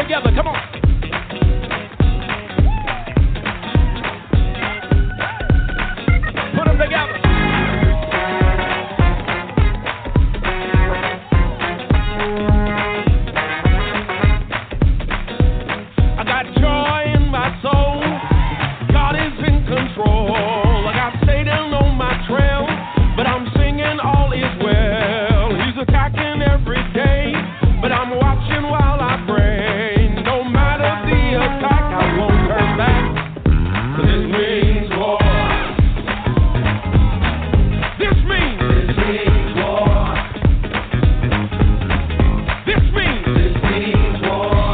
together. Come on. Put them together. I got joy in my soul. God is in control. I got Satan on my trail, but I'm singing all is well. He's attacking every day, but I'm watching while I pray. No matter the attack, I won't turn back. 'Cause this means war. This means war. This means war.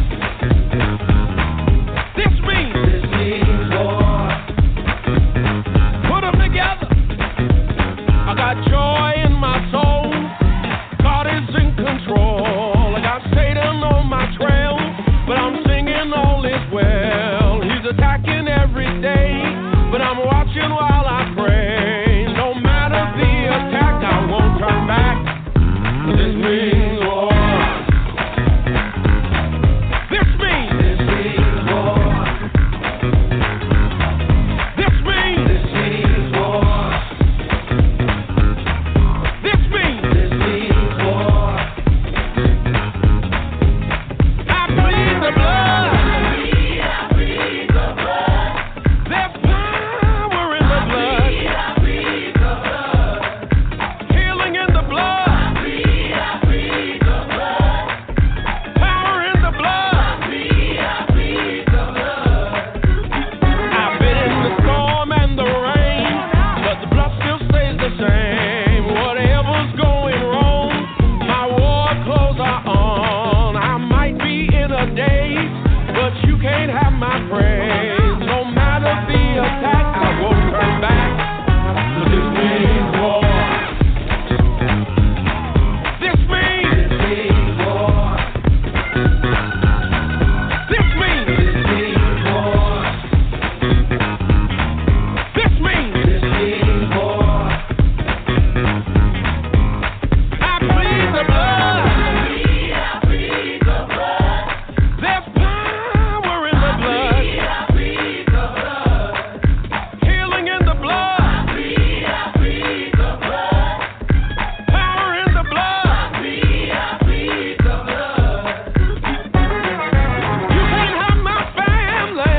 This means war. Put them together. I got joy in my soul. God is in control. I got Satan on my trail, but I'm singing all is well. He's attacking every day, but I'm watching while I pray. No matter the attack, I won't turn back. 'Cause this means war. This means war. This means war. This means war. I plead the blood. There's power in the blood. Healing in the blood. Power in the blood. I've been in the storm and the rain, but the blood still stays the same. Whatever's going wrong, my war clothes are on. I might be in a daze, but you can't have my praise. No matter the attack, I won't turn back. 'Cause this means war. This means war. This means war. This means war. I plead the blood. There's power in the blood. Healing in the blood. Power in the blood. You can't have my family.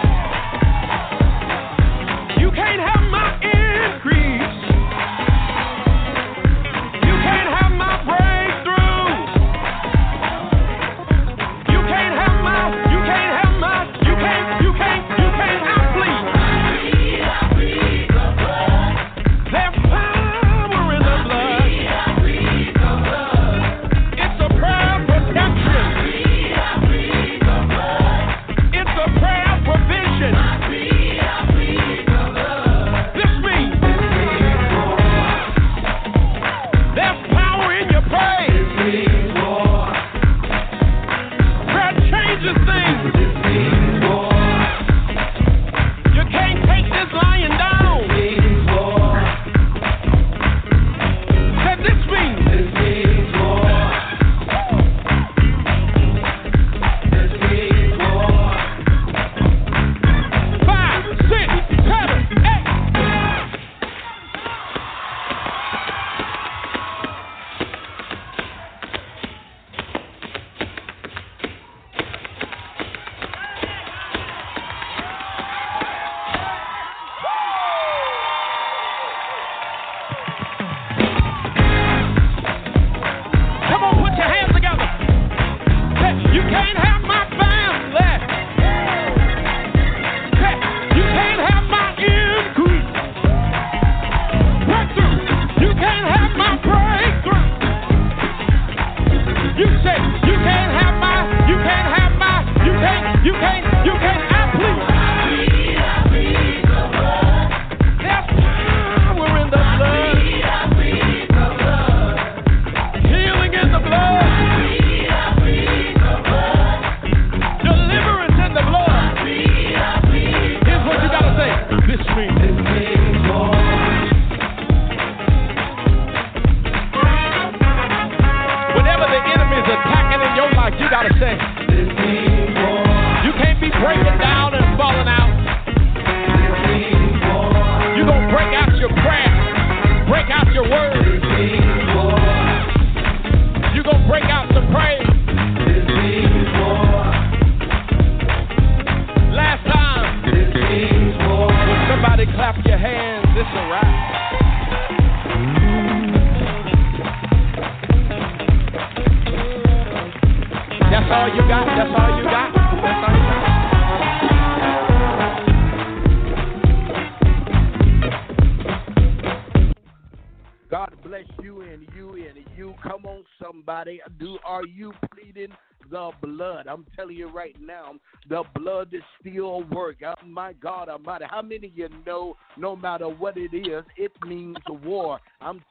You can't have my increase. You can't have my breakthrough. You can't have my, you can't have my, you can't, I plead. There's power in the blood. It's a prayer of protection. It's a prayer of provision. This means there's power in your praise. Prayer changes things. You can't take this lying down. Said this means 5, 6, 7, 8. Come on, put your hands together. Say, you can't have my family. Say, you can't have my increase. Breakthrough. You can't have my breakthrough. You say, you can't have my, you can't have my, you can't, I plead. There's power in the blood. Healing in the blood. Deliverance in the blood. Here's what you gotta say. This means whatever the enemy is attacking in your life, you gotta say, all you got. That's all you got. God bless you and you and you. Come on, somebody. Are you pleading the blood? I'm telling you right now, the blood is still work. Oh, my God Almighty. How many of you know, no matter what it is, it means war? I want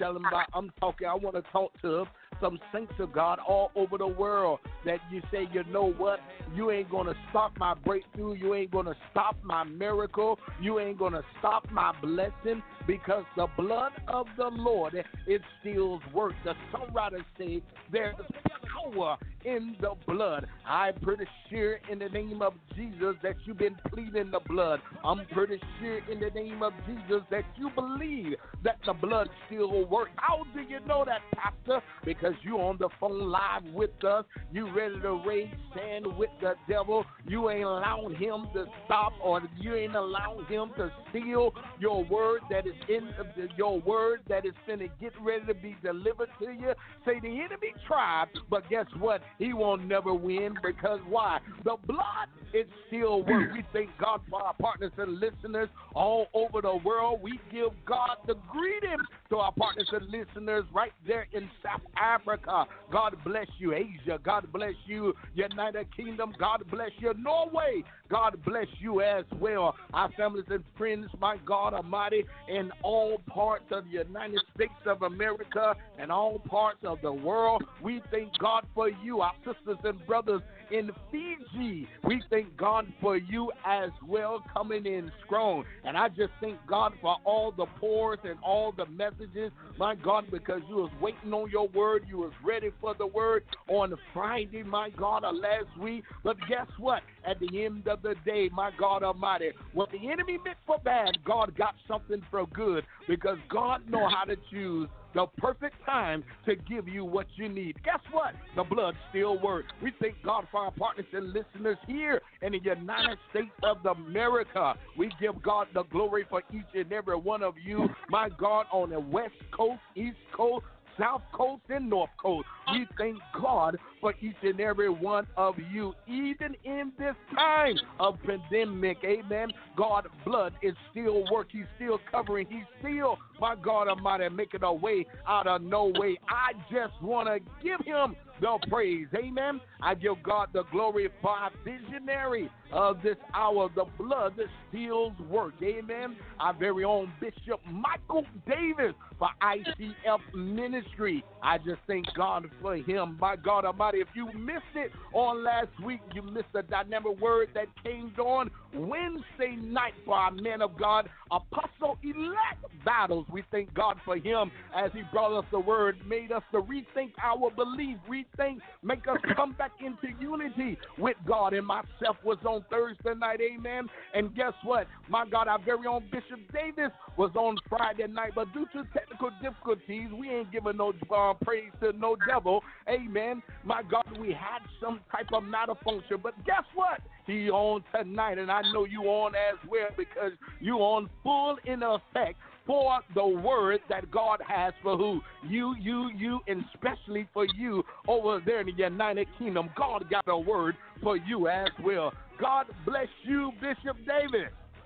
to talk to some saints of God all over the world that you say, you know what, you ain't going to stop my breakthrough, you ain't going to stop my miracle, you ain't going to stop my blessing, because the blood of the Lord, it still works. The songwriters say there's power in the blood. I'm pretty sure in the name of Jesus that you've been pleading the blood. I'm pretty sure in the name of Jesus that you believe that the blood still works. How do you know that, Pastor? Because you on the phone live with us. You ready to raise stand with the devil. You ain't allowing him to stop, or you ain't allowing him to steal your word that is in your word that is finna get ready to be delivered to you. Say the enemy tried, but guess what? He won't never win, because why? The blood, it still works. We thank God for our partners and listeners all over the world. We give God the greetings to our partners and listeners right there in South Africa. God bless you, Asia. God bless you, United Kingdom. God bless you, Norway. God bless you as well. Our families and friends, my God Almighty, in all parts of the United States of America and all parts of the world. We thank God for you, our sisters and brothers in Fiji. We thank God for you as well, coming in strong. And I just thank God for all the pours and all the messages, my God, because you was waiting on your word. You was ready for the word on Friday, my God, of last week. But guess what? At the end of the day, my God Almighty, what the enemy meant for bad, God got something for good, because God know how to choose the perfect time to give you what you need. Guess what? The blood still works. We thank God for our partners and listeners here in the United States of America. We give God the glory for each and every one of you, my God, on the West Coast, East Coast, South Coast, and North Coast. We thank God for each and every one of you, even in this time of pandemic. Amen. God's blood is still working. He's still covering. He's still, my God Almighty, making a way out of no way. I just want to give him the praise. Amen. I give God the glory for our visionary of this hour. The blood that still works. Amen. Our very own Bishop Michael Davis for ICF Ministry. I just thank God for him. My God Almighty, if you missed it on last week, you missed a dynamic word that came on Wednesday night for our man of God, Apostle-elect Battles. We thank God for him as he brought us the word, made us to rethink our belief, make us come back into unity with God. And myself was on Thursday night, amen. And guess what? My God, our very own Bishop Davis was on Friday night, but due to technical difficulties, we ain't giving no praise to no devil, amen. My God, we had some type of malfunction, but guess what? He on tonight, and I know you on as well, because you on full in effect for the word that God has for who? You, and especially for you over there in the United Kingdom. God got a word for you as well. God bless you, Bishop Davis.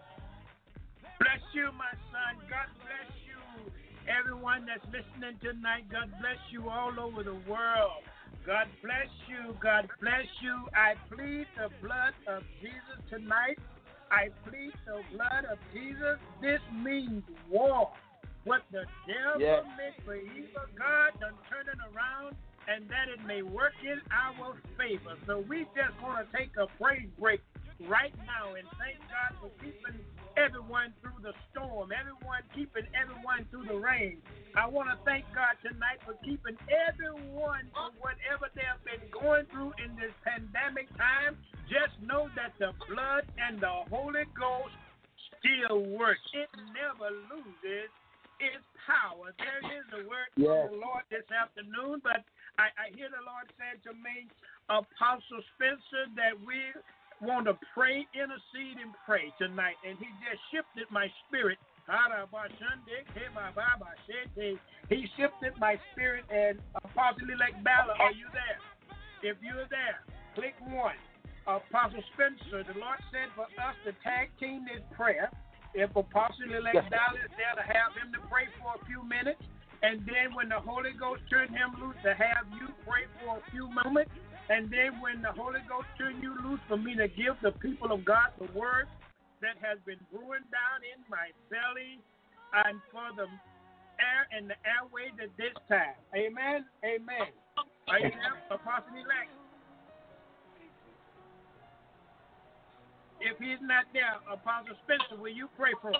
Bless you, my son. God bless you, everyone that's listening tonight. God bless you all over the world. God bless you. God bless you. I plead the blood of Jesus tonight. I plead the blood of Jesus. This means war. What the devil meant for evil, God done turn it around, and that it may work in our favor. So we just want to take a praise break right now and thank God for keeping everyone through the storm, keeping everyone through the rain. I want to thank God tonight for keeping everyone for whatever they have been going through in this pandemic time. Just know that the blood and the Holy Ghost still work. It never loses its power. There is a word from the Lord this afternoon, but I hear the Lord saying to me, Apostle Spencer, that we want to pray, intercede, and pray tonight. And he just shifted my spirit. He shifted my spirit, and Apostle-elect Ballard, are you there? If you're there, click 1. Apostle Spencer, the Lord said for us to tag team this prayer. If Apostle Elect Yes. Dallas is there, to have him to pray for a few minutes, and then when the Holy Ghost turn him loose, to have you pray for a few moments, and then when the Holy Ghost turn you loose, for me to give the people of God the word that has been brewing down in my belly, and for the air and the airways at this time. Amen. Amen. Are you there, Apostle Elect? If he's not there, Apostle Spencer, will you pray for us?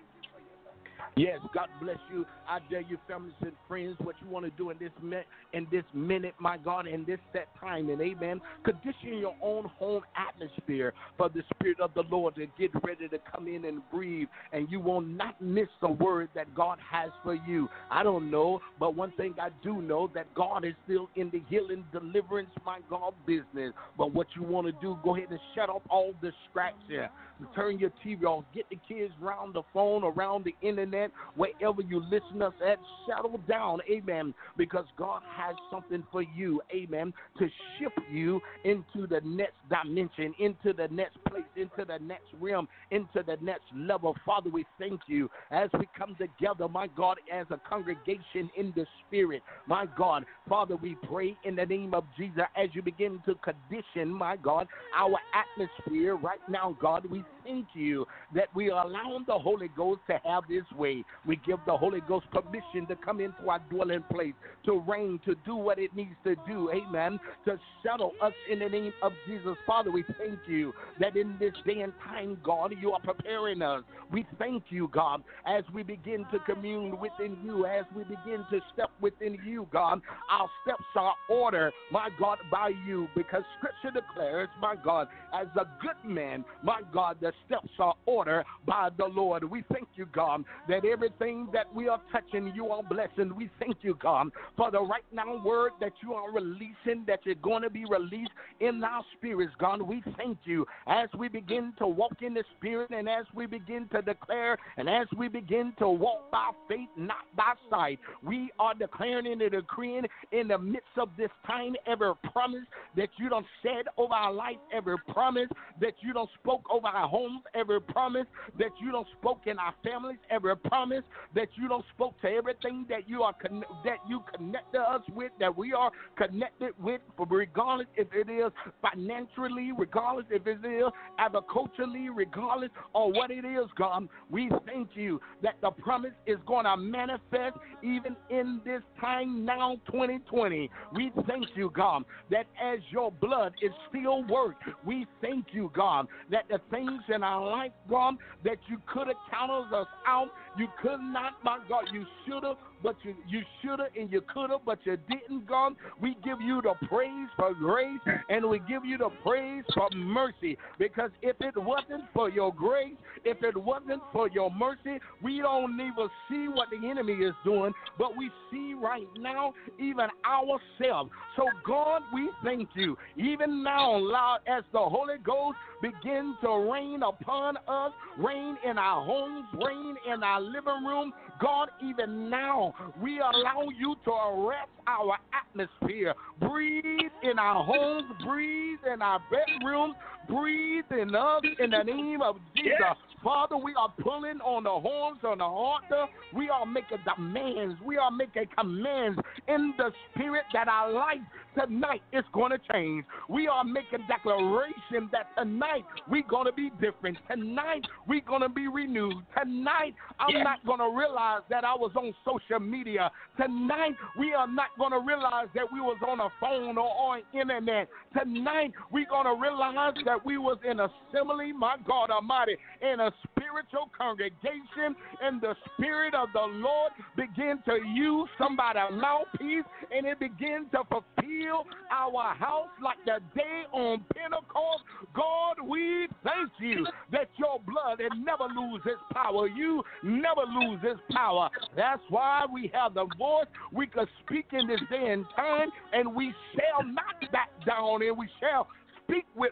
Yes, God bless you. I dare you, families and friends, what you want to do in this minute, my God, in this set time, and amen. Condition your own home atmosphere for the Spirit of the Lord to get ready to come in and breathe, and you will not miss the word that God has for you. I don't know, but one thing I do know, that God is still in the healing, deliverance, my God, business. But what you want to do, go ahead and shut off all distraction. Turn your TV off. Get the kids around the phone, around the internet, wherever you listen us at. Settle down, amen, because God has something for you, amen, to shift you into the next dimension, into the next place, into the next realm, into the next level. Father, we thank you as we come together, my God, as a congregation in the Spirit. My God, Father, we pray in the name of Jesus as you begin to condition, my God, our atmosphere right now, God. We thank you that we are allowing the Holy Ghost to have his way. We give the Holy Ghost permission to come into our dwelling place, to reign, to do what it needs to do, amen, to settle us in the name of Jesus. Father, we thank you that in this day and time, God, you are preparing us. We thank you, God, as we begin to commune within you, as we begin to step within you, God. Our steps are ordered, my God, by you, because Scripture declares, my God, as a good man, my God, the steps are ordered by the Lord. We thank you, God, that everything that we are touching, you are blessing. We thank you, God, for the right now word that you are releasing, that you're going to be released in our spirits, God. We thank you as we begin to walk in the Spirit, and as we begin to declare, and as we begin to walk by faith, not by sight. We are declaring and decreeing in the midst of this time every promise that you done said over our life, every promise that you done spoke over our homes, every promise that you done spoke in our families, every promise that you done spoke to everything that you are that you connected us with, that we are connected with, regardless if it is financially, regardless if it is agriculturally, regardless of what it is, God. We thank you that the promise is going to manifest even in this time now, 2020. We thank you, God, that as your blood is still worked, we thank you, God, that the things in our life, God, that you could have counted us out, you could not, my God, you should have, but you should have and you could have, but you didn't, God. We give you the praise for grace, and we give you the praise for mercy, because if it wasn't for your grace, if it wasn't for your mercy, we don't even see what the enemy is doing, but we see right now even ourselves. So, God, we thank you. Even now, Lord, as the Holy Ghost begins to rain upon us, rain in our homes, rain in our living room, God, even now, we allow you to arrest our atmosphere. Breathe in our homes, breathe in our bedrooms, breathe in us in the name of Jesus. Yes. Father, we are pulling on the horns on the altar. We are making demands. We are making commands in the Spirit that our life tonight is going to change. We are making declaration that tonight we're going to be different. Tonight we're going to be renewed. Tonight I'm not going to realize that I was on social media. Tonight we are not going to realize that we was on a phone or on internet. Tonight we're going to realize that we was in assembly, my God Almighty, in a spiritual congregation, and the Spirit of the Lord begin to use somebody's mouthpiece, and it begins to fulfill our house like the day on Pentecost. God, we thank you that your blood, it never loses its power. You never lose its power. That's why we have the voice. We can speak in this day and time, and we shall not back down, and we shall speak with boldness.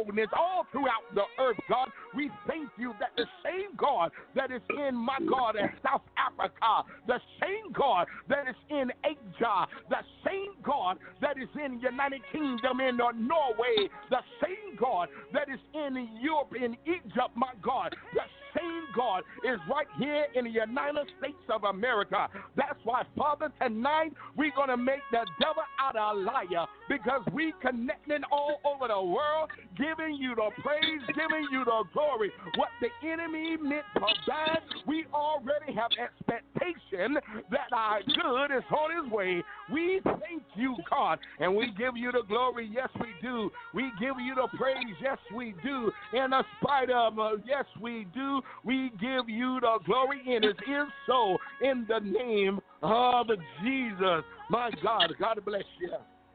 boldness all throughout the earth, God. We thank you that the same God that is in, my God, in South Africa, the same God that is in Asia, the same God that is in United Kingdom, in Norway, the same God that is in Europe, in Egypt, my God, the same God is right here in the United States of America. That's why, Father, tonight we're going to make the devil out of a liar, because we connecting all over the world, giving you the praise, giving you the glory. What the enemy meant for bad, we already have expectation that our good is on his way. We thank you, God, and we give you the glory. Yes, we do. We give you the praise. Yes, we do. In spite of, yes, we do. We give you the glory, and it is so in the name of Jesus. My God, God bless you.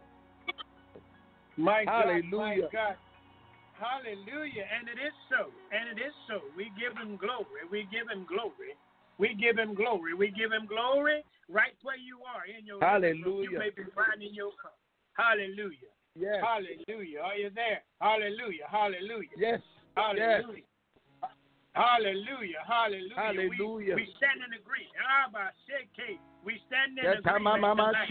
My God, Hallelujah. my God. Hallelujah. And it is so. And it is so. We give him glory. We give him glory. We give him glory. We give him glory right where you are in your Hallelujah. You may be finding your cup. Hallelujah. Yes. Hallelujah. Are you there? Hallelujah. Hallelujah. Yes. Hallelujah. Yes. Hallelujah. Hallelujah. Hallelujah. We stand in agreement. We stand in Yes, agreement tonight.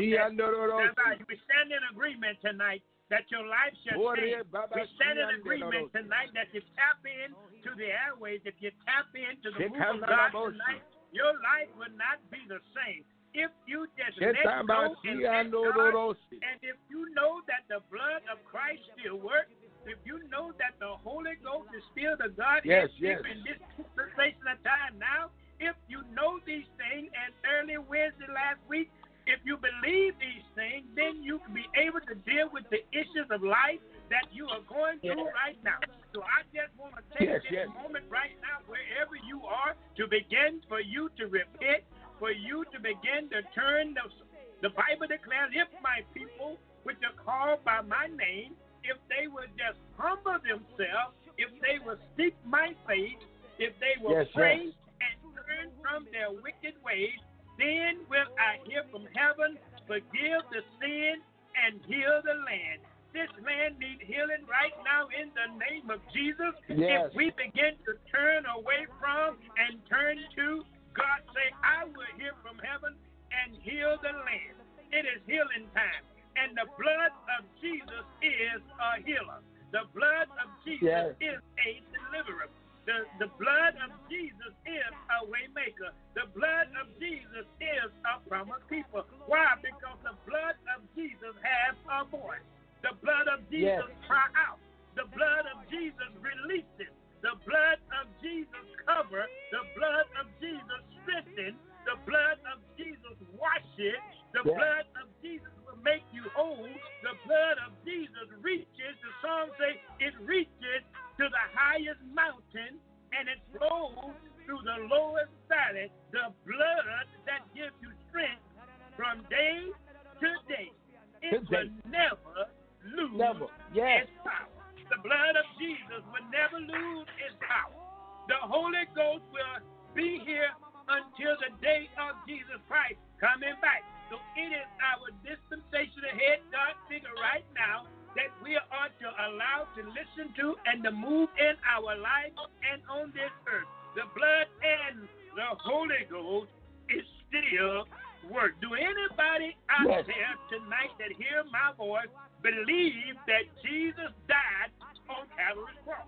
yes. We stand in agreement tonight that your life shall change. We stand in agreement tonight that you tap in to the airways. If you tap into the move of God tonight, your life will not be the same. If you just let go and let God, and if you know that the blood of Christ still works, if you know that the Holy Ghost is still the God in this dispensation of time now, if you know these things, and early Wednesday last week, if you believe these things, then you can be able to deal with the issues of life that you are going through right now. So I just want to take this moment right now, wherever you are, to begin for you to repent, for you to begin to turn. The Bible declares, if my people, which are called by my name, if they would just humble themselves, if they would seek my face, if they will pray and turn from their wicked ways, then will I hear from heaven, forgive the sin, and heal the land. This land needs healing right now in the name of Jesus. Yes. If we begin to turn away from and turn to, God say, I will hear from heaven and heal the land. It is healing time. And the blood of Jesus is a healer. The blood of Jesus is a deliverer. The blood of Jesus is a way maker. The blood of Jesus is a promise keeper. Why? Because the blood of Jesus has a voice. The blood of Jesus cry out. The blood of Jesus releases. The blood of Jesus cover. The blood of Jesus strengthen. The blood of Jesus washes. The blood of Jesus will make you whole. The blood of Jesus reaches. The song says it reaches to the highest mountain and it flows through the lowest valley. The blood that gives you strength from day to day. It will never lose its power. The blood of Jesus will never lose its power. The Holy Ghost will be here until the day of Jesus Christ coming back. So it is our dispensation ahead, God figure right now, that we are to allow to listen to and to move in our life and on this earth. The blood and the Holy Ghost is still work. Do anybody out there tonight that hear my voice believe that Jesus died on Calvary's cross?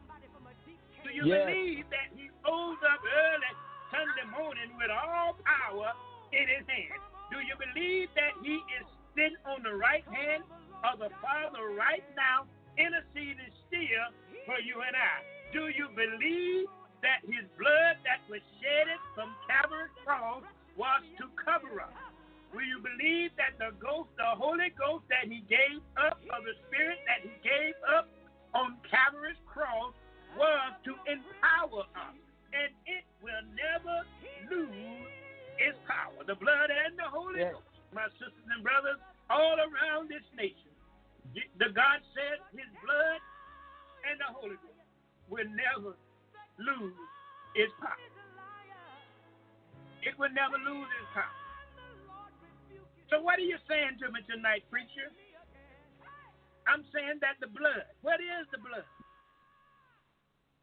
Do you believe that he rose up early Sunday morning with all power in his hand? Do you believe that he is sitting on the right hand of the Father right now, interceding still for you and I? Do you believe that his blood that was shedded from Calvary's cross was to cover us? Will you believe that the Holy Ghost that he gave up, or the Spirit that he gave up on Calvary's cross, was to empower us? And it will never lose its power. The blood and the Holy Ghost, my sisters and brothers, all around this nation. The God said his blood and the Holy Ghost will never lose its power. It will never lose its power. So what are you saying to me tonight, preacher? I'm saying that the blood, what is the blood?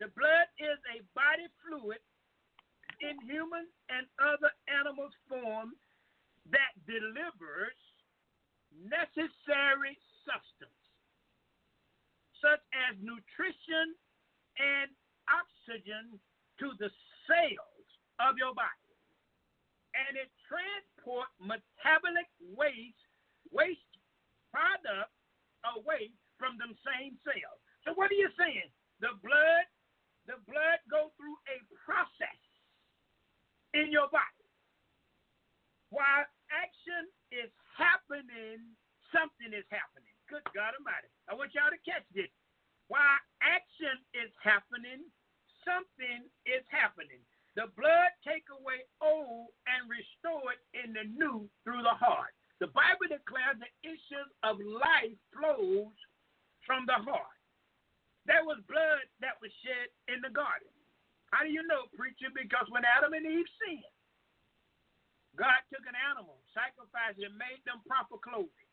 The blood is a body fluid in human and other animals' form that delivers necessary substance, such as nutrition and oxygen to the cells of your body. And it transports metabolic waste products away from them same cells. So what are you saying? The blood goes through a process in your body. While action is happening, something is happening. Good God Almighty. I want y'all to catch this. While action is happening, something is happening. The blood take away old and restore it in the new through the heart. The Bible declares the issues of life flows from the heart. There was blood that was shed in the garden. How do you know, preacher? Because when Adam and Eve sinned, God took an animal, sacrificed it, and made them proper clothing.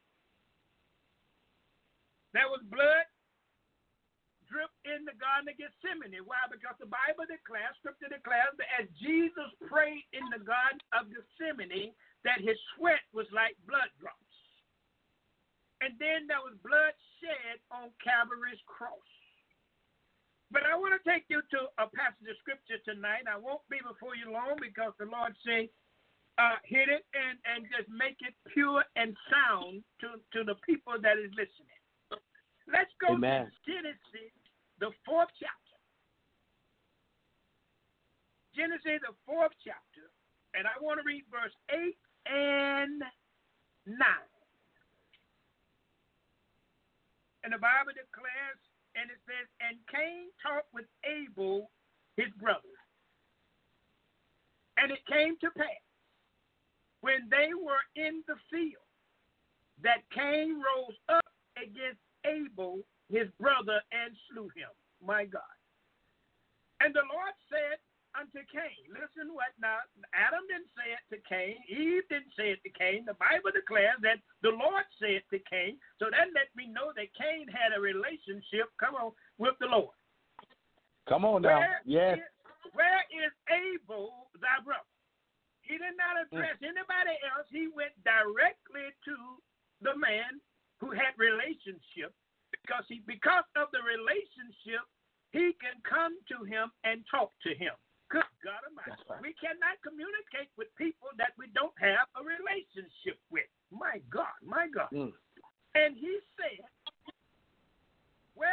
There was blood dripped in the Garden of Gethsemane. Why? Because the Bible declares, Scripture declares that as Jesus prayed in the Garden of Gethsemane, that his sweat was like blood drops. And then there was blood shed on Calvary's cross. But I want to take you to a passage of Scripture tonight. I won't be before you long because the Lord said, hit it and just make it pure and sound to the people that is listening. Let's go to Genesis, the 4th chapter. Genesis, the 4th chapter. And I want to read verse 8 and 9. And the Bible declares, and it says, and Cain talked with Abel, his brother. And it came to pass, when they were in the field, that Cain rose up against Abel, his brother, and slew him. My God. And the Lord said unto Cain, listen what now, Adam didn't say it to Cain, Eve didn't say it to Cain. The Bible declares that the Lord said to Cain, so that let me know that Cain had a relationship, with the Lord. Come on now. Where is Abel, thy brother? He did not address anybody else. He went directly to the man who had relationship, because of the relationship, he can come to him and talk to him. Good God Almighty. Right. We cannot communicate with people that we don't have a relationship with. My God, my God. And he said, where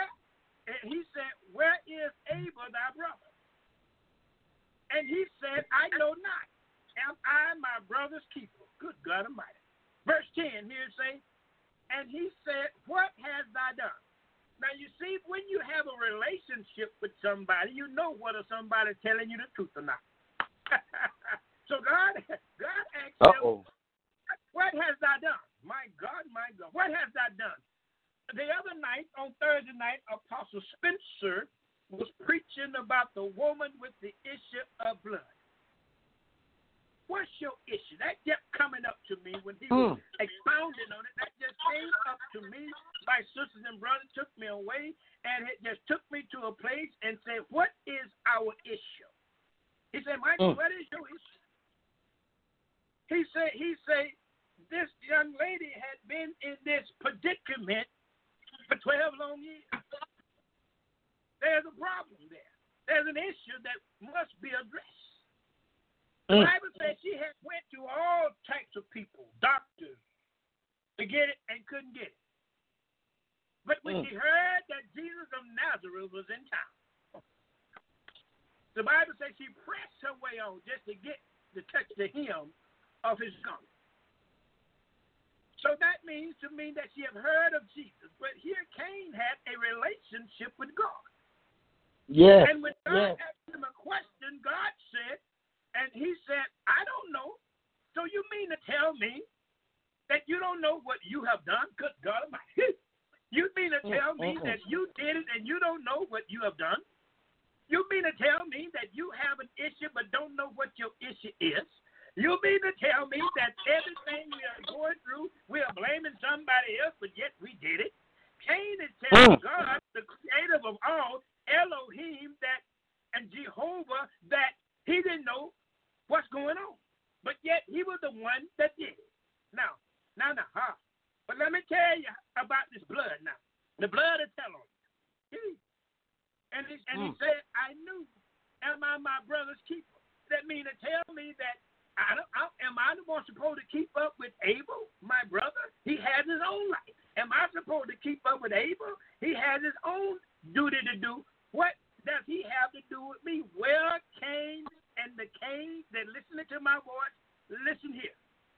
is Abel, thy brother? And he said, I know not. Am I my brother's keeper? Good God Almighty. Verse 10 here say, and he said, what hast thou done? Now, you see, when you have a relationship with somebody, you know whether somebody's telling you the truth or not. So God asked him, what hast thou done? My God, what hast thou done? The other night, on Thursday night, Apostle Spencer was preaching about the woman with the issue of blood. What's your issue? That kept coming up to me when he was expounding on it. That just came up to me. My sisters and brothers took me away, and it just took me to a place and said, what is our issue? He said, Michael, what is your issue? He said, this young lady had been in this predicament for 12 long years. There's a problem there. There's an issue that must be addressed. The Bible says she had went to all types of people, doctors, to get it and couldn't get it. But when she heard that Jesus of Nazareth was in town, the Bible says she pressed her way on just to get to touch the hem of his garment. So that means to me that she had heard of Jesus. But here Cain had a relationship with God. Yes. And when God asked him a question, God said, and he said, I don't know. So you mean to tell me that you don't know what you have done? Good God Almighty. You mean to tell me that you did it and you don't know what you have done? You mean to tell me that you have an issue but don't know what your issue is? You mean to tell me that everything we are going through, we are blaming somebody else, but yet we did it? Cain is telling God, the creator of all, Elohim, that and Jehovah that he didn't know what's going on. But yet he was the one that did it. Now. But let me tell you about this blood now. The blood will tell on you. And he said, I knew, am I my brother's keeper? That means to tell me that am I the one supposed to keep up with Abel, my brother? He has his own life. Am I supposed to keep up with Abel? He has his own duty to do. What does he have to do with me? Well, Cain and the Cain that listening to my voice, listen here.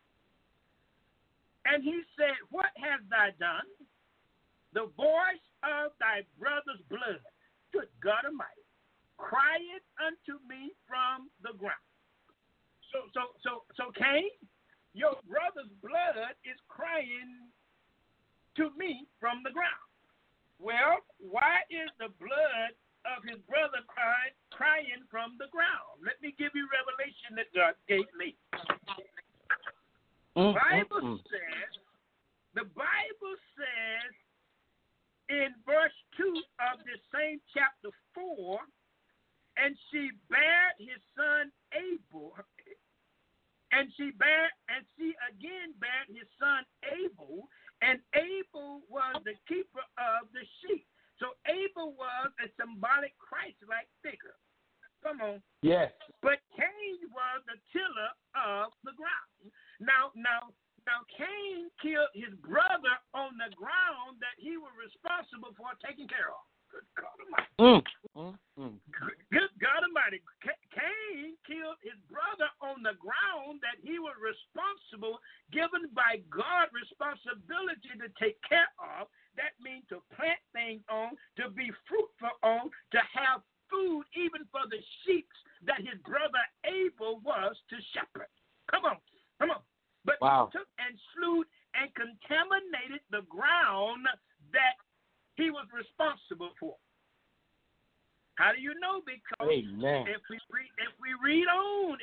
And he said, what hast thou done? The voice of thy brother's blood, good God Almighty, crieth unto me from the ground. So Cain, your brother's blood is crying to me from the ground. Well, why is the blood of his brother crying from the ground? Let me give you revelation that God gave me. The Bible says in verse 2 of the same chapter 4, and she bare his son Abel, and she again bare his son Abel, and Abel was the keeper of the sheep. So Abel was a symbolic Christ-like figure. Come on. Yes. But Cain was the tiller of the ground. Now Cain killed his brother on the ground that he was responsible for taking care of. Good God Almighty. Good God Almighty. Cain killed his brother on the ground that he was responsible, given by God responsibility to take care of. That means to plant things on, to be fruitful on, to have food even for the sheep that his brother Abel was to shepherd. Come on. But he took and slew and contaminated the ground that he was responsible for. How do you know? Because if we read on,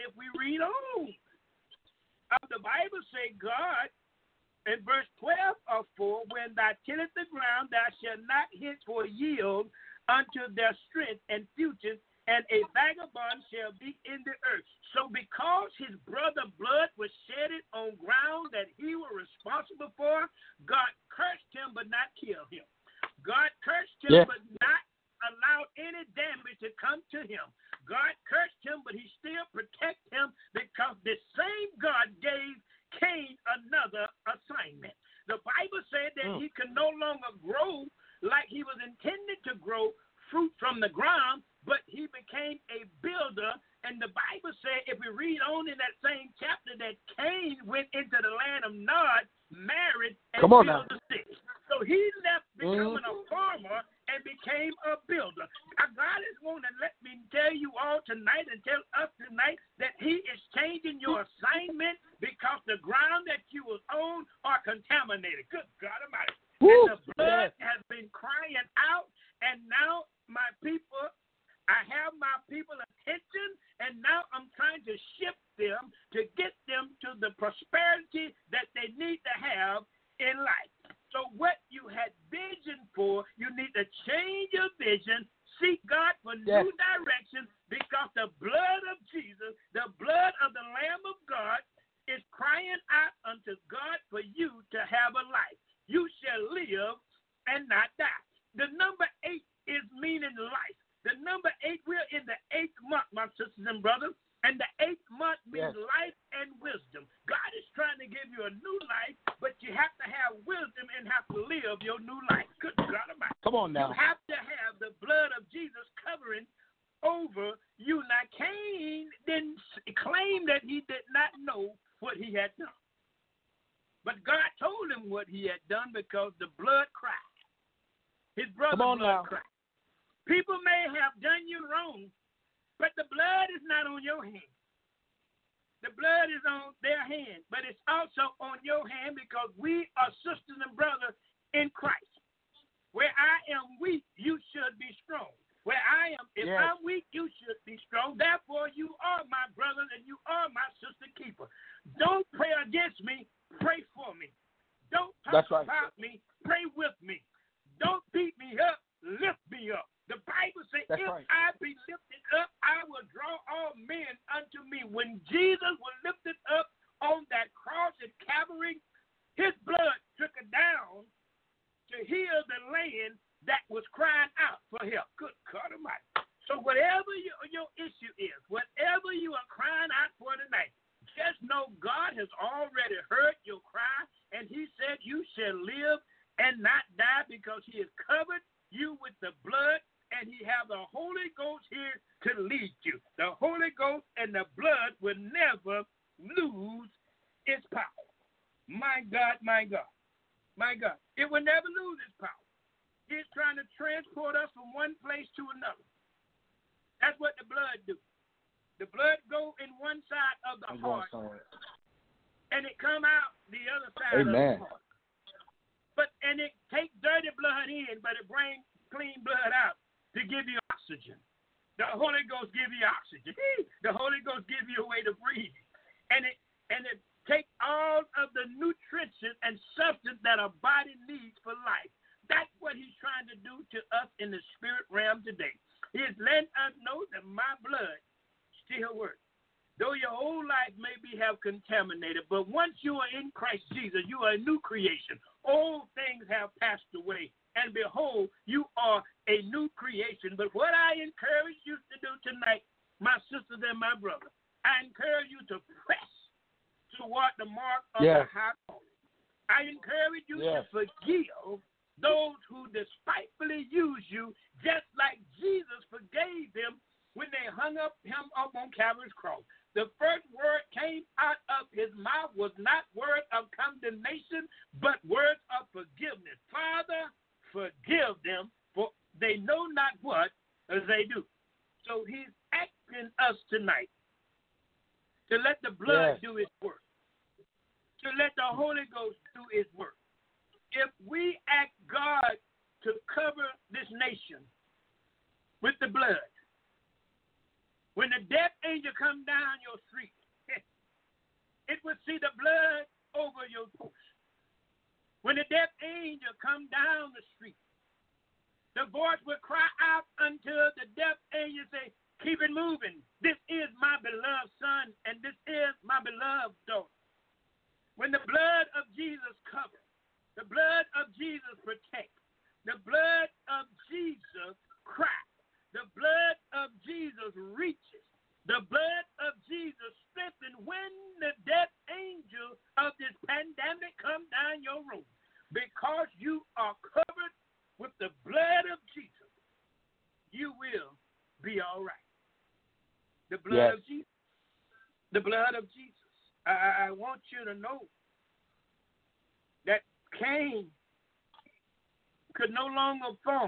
the Bible say God in verse 12 of 4, when thou tillest the ground, thou shalt not henceforth yield unto their strength and futures, and a vagabond shall be in the earth. So because his brother blood was shedded on ground that he was responsible for, God cursed him but not killed him. God cursed him but not allowed any damage to come to him. God cursed him, but he still protected him because the same God gave Cain another assignment. The Bible said that he could no longer grow like he was intended to grow fruit from the ground, but he became a builder. And the Bible said, if we read on in that same chapter, that Cain went into the land of Nod, married, and built a city. So he left becoming a farmer and became a builder. God is going to let me tell you all tonight and tell us tonight that he is changing your assignment because the ground that you was on are contaminated. Good God Almighty. And the blood has been crying out, and now my people, I have my people attention, and now I'm trying to shift them to get them to the prosperity that they need to have in life. So what you had vision for, you need to change your vision, seek God for new direction, because the blood of Jesus, the blood of the Lamb of God, is crying out unto God for you to have a life. You shall live and not die. The number 8 is meaning life. The number 8, we're in the 8th month, my sisters and brothers, and the 8th month means life and wisdom. God is trying to give you a new life, but you have to have wisdom and have to live your new life. Good God Almighty. Come on now. You have to have the blood of Jesus covering over you. Now, Cain didn't claim that he did not know what he had done. But God told him what he had done because the blood cried. His brother's blood cried. People may have done you wrong, but the blood is not on your hand. The blood is on their hand, but it's also on your hand because we are sisters and brothers in Christ. Where I am weak, you should be strong. Where I am, if I'm weak, you should be strong. Therefore, you are my brother and you are my sister keeper. Don't pray against me, pray for me. Don't talk about me, pray with me. Don't beat me up, lift me up. The Bible says if I be lifted up, I will draw all men unto me. When Jesus was lifted up on that cross at Calvary, his blood trickled down to heal the land that was crying out for help. Good God Almighty. So whatever your issue is, whatever you are crying out for tonight, just know God has already heard your cry, and he said you shall live and not die because he has covered you with the blood, and he have the Holy Ghost here to lead you. The Holy Ghost and the blood will never lose its power. My God, my God, my God. It will never lose its power. He's trying to transport us from one place to another. That's what the blood do. The blood go in one side of the heart, and it come out the other side of the heart. And it take dirty blood in, but it brings clean blood out to give you oxygen. The Holy Ghost give you oxygen. The Holy Ghost give you a way to breathe. And it take all of the nutrition and substance that our body needs for life. That's what he's trying to do to us in the spirit realm today. He is letting us know that my blood still works. Though your whole life maybe have contaminated, but once you are in Christ Jesus, you are a new creation. Old things have passed away, and behold, you are a new creation. But what I encourage you to do tonight, my sisters and my brothers, I encourage you to press toward the mark of the high calling. I encourage you to forgive those who despitefully use you, just like Jesus forgave them when they hung him up on Calvary's cross. The first word came out of his mouth was not words of condemnation, but words of forgiveness. Father, forgive them, for they know not what they do. So he's asking us tonight to let the blood do its work, to let the Holy Ghost do its work. If we ask God to cover this nation with the blood, when the death angel come down your street, it will see the blood over your post. When the death angel come down the street, the voice will cry out until the death angel say, keep it moving. This is my beloved son, and this is my beloved daughter. When the blood of Jesus covers, the blood of Jesus protects, the blood of Jesus cracks, the blood of Jesus reaches. The blood of Jesus strengthens when the death angel of this pandemic come down your road. Because you are covered with the blood of Jesus, you will be all right. The blood of Jesus. The blood of Jesus. I want you to know that Cain could no longer farm,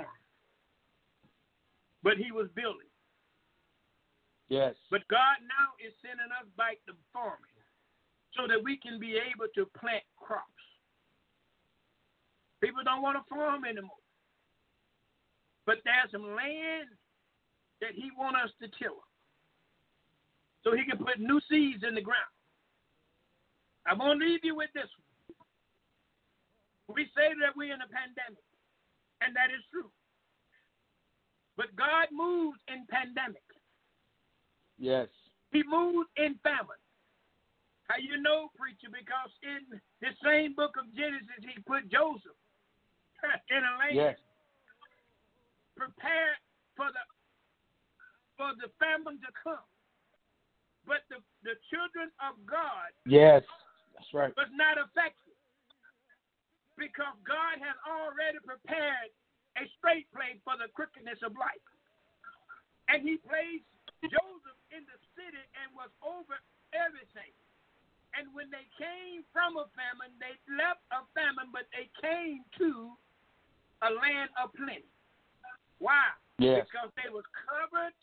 but he was building. Yes. But God now is sending us back to farming so that we can be able to plant crops. People don't want to farm anymore. But there's some land that he wants us to till so he can put new seeds in the ground. I'm going to leave you with this one. We say that we're in a pandemic, and that is true. But God moves in pandemic. Yes. He moves in famine. How you know, preacher? Because in the same book of Genesis, he put Joseph in a land prepared for the famine to come. But the children of God that's right, was not affected because God had already prepared a straight place for the crookedness of life. And he placed Joseph in the city and was over everything. And when they came from a famine, they left a famine, but they came to a land of plenty. Why? Yes. Because they were covered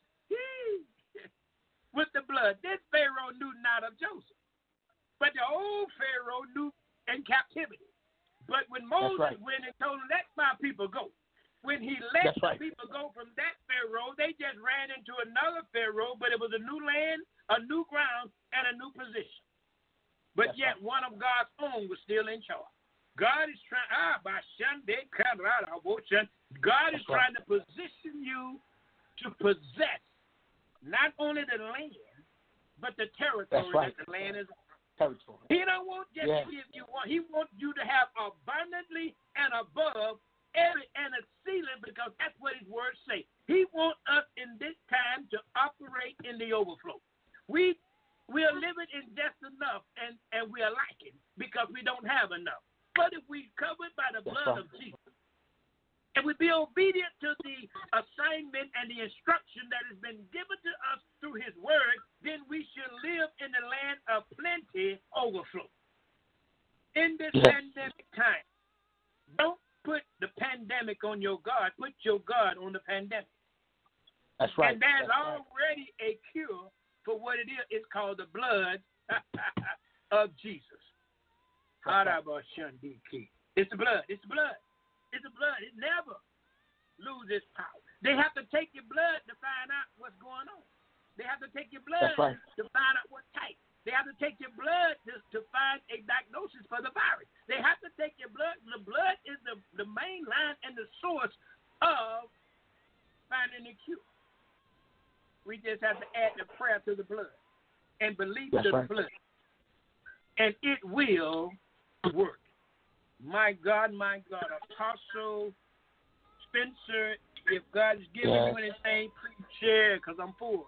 with the blood. This Pharaoh knew not of Joseph, but the old Pharaoh knew in captivity. But when Moses went and told him, let my people go, when he let the people go from that Pharaoh, they just ran into another Pharaoh, but it was a new land, a new ground, and a new position. But yet one of God's own was still in charge. God is trying, God is trying to position you to possess not only the land, but the territory that the land is. Territory. He don't want just to give you one. He wants you to have abundantly and above every and a ceiling, because that's what his words say. He wants us in this time to operate in the overflow. We are living in just enough, and we are lacking because we don't have enough. But if we covered by the blood of Jesus, and we be obedient to the assignment and the instruction that has been given to us through his word, then we should live in the land of plenty, overflow. In this pandemic time, don't put the pandemic on your God. Put your God on the pandemic. That's right. And there's already a cure for what it is. It's called the blood of Jesus. Right. It's the blood. It's the blood. It's the blood. It never loses power. They have to take your blood to find out what's going on. They have to take your blood to find out what type. They have to take your blood to find a diagnosis for the virus. They have to take your blood. The blood is the main line and the source of finding the cure. We just have to add the prayer to the blood and believe to the blood. And it will work. My God, Apostle Spencer, if God is giving you anything, please share, because I'm full.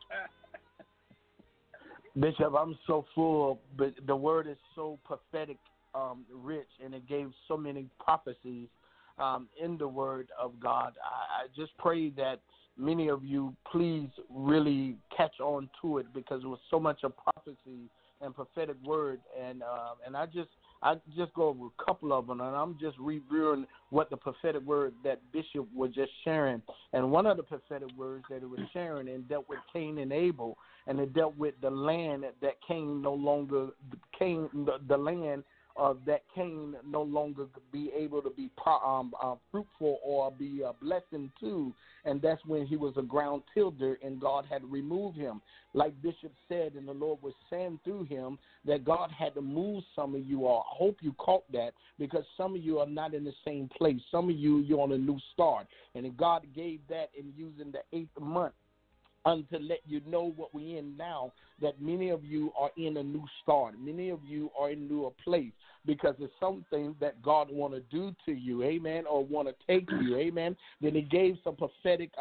Bishop, I'm so full, but the word is so prophetic, rich, and it gave so many prophecies in the word of God. I just pray that many of you please really catch on to it, because it was so much of prophecy and prophetic word, and I just go over a couple of them, and I'm just reviewing what the prophetic word that Bishop was just sharing. And one of the prophetic words that it was sharing and dealt with Cain and Abel, and it dealt with the land that Cain no longer the land that Cain no longer be able to be fruitful or be a blessing to, and that's when he was a ground tilder and God had removed him. Like Bishop said, and the Lord was saying through him that God had to move some of you all. I hope you caught that, because some of you are not in the same place. Some of you're on a new start, and if God gave that in using the 8th month to let you know what we're in now, that many of you are in a new start. Many of you are in a newer place, because it's something that God want to do to you, amen, or want to take you, amen. Then he gave some prophetic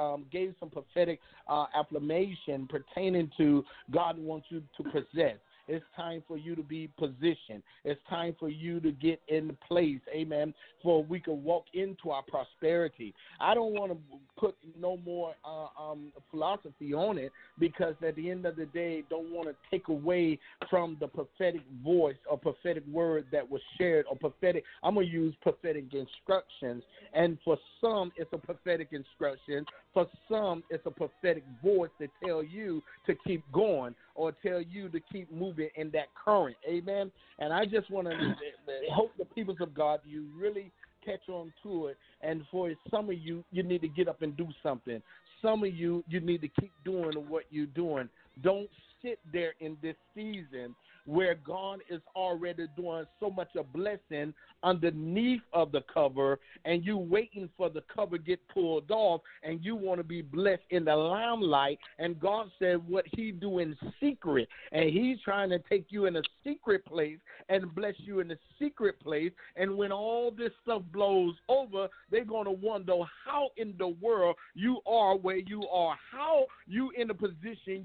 affirmation pertaining to God wants you to possess. It's time for you to be positioned. It's time for you to get in place, amen, for we can walk into our prosperity. I don't want to put no more philosophy on it, because at the end of the day, don't want to take away from the prophetic voice or prophetic word that was shared, or prophetic. I'm going to use prophetic instructions, and for some, it's a prophetic instruction. For some, it's a prophetic voice to tell you to keep going or tell you to keep moving in that current, amen. And I just want to hope the people of God, you really catch on to it. And for some of you, you need to get up and do something. Some of you, you need to keep doing what you're doing. Don't sit there in this season where God is already doing so much a blessing underneath of the cover, and you waiting for the cover get pulled off, and you want to be blessed in the limelight. And God said what he do in secret, and he's trying to take you in a secret place and bless you in a secret place. And when all this stuff blows over, they're going to wonder how in the world you are where you are, how you in a position,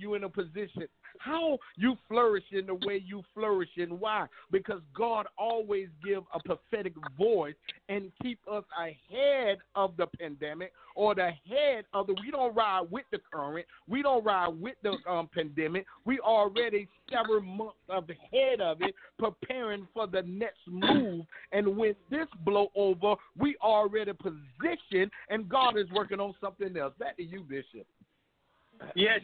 how you flourish in the way you flourish. And why? Because God always give a prophetic voice and keep us ahead of the pandemic, or the head of the, we don't ride with the current, we don't ride with the pandemic, we already several months ahead of it, preparing for the next move. And when this blow over, we already positioned, and God is working on something else. Back to you, Bishop. Yes.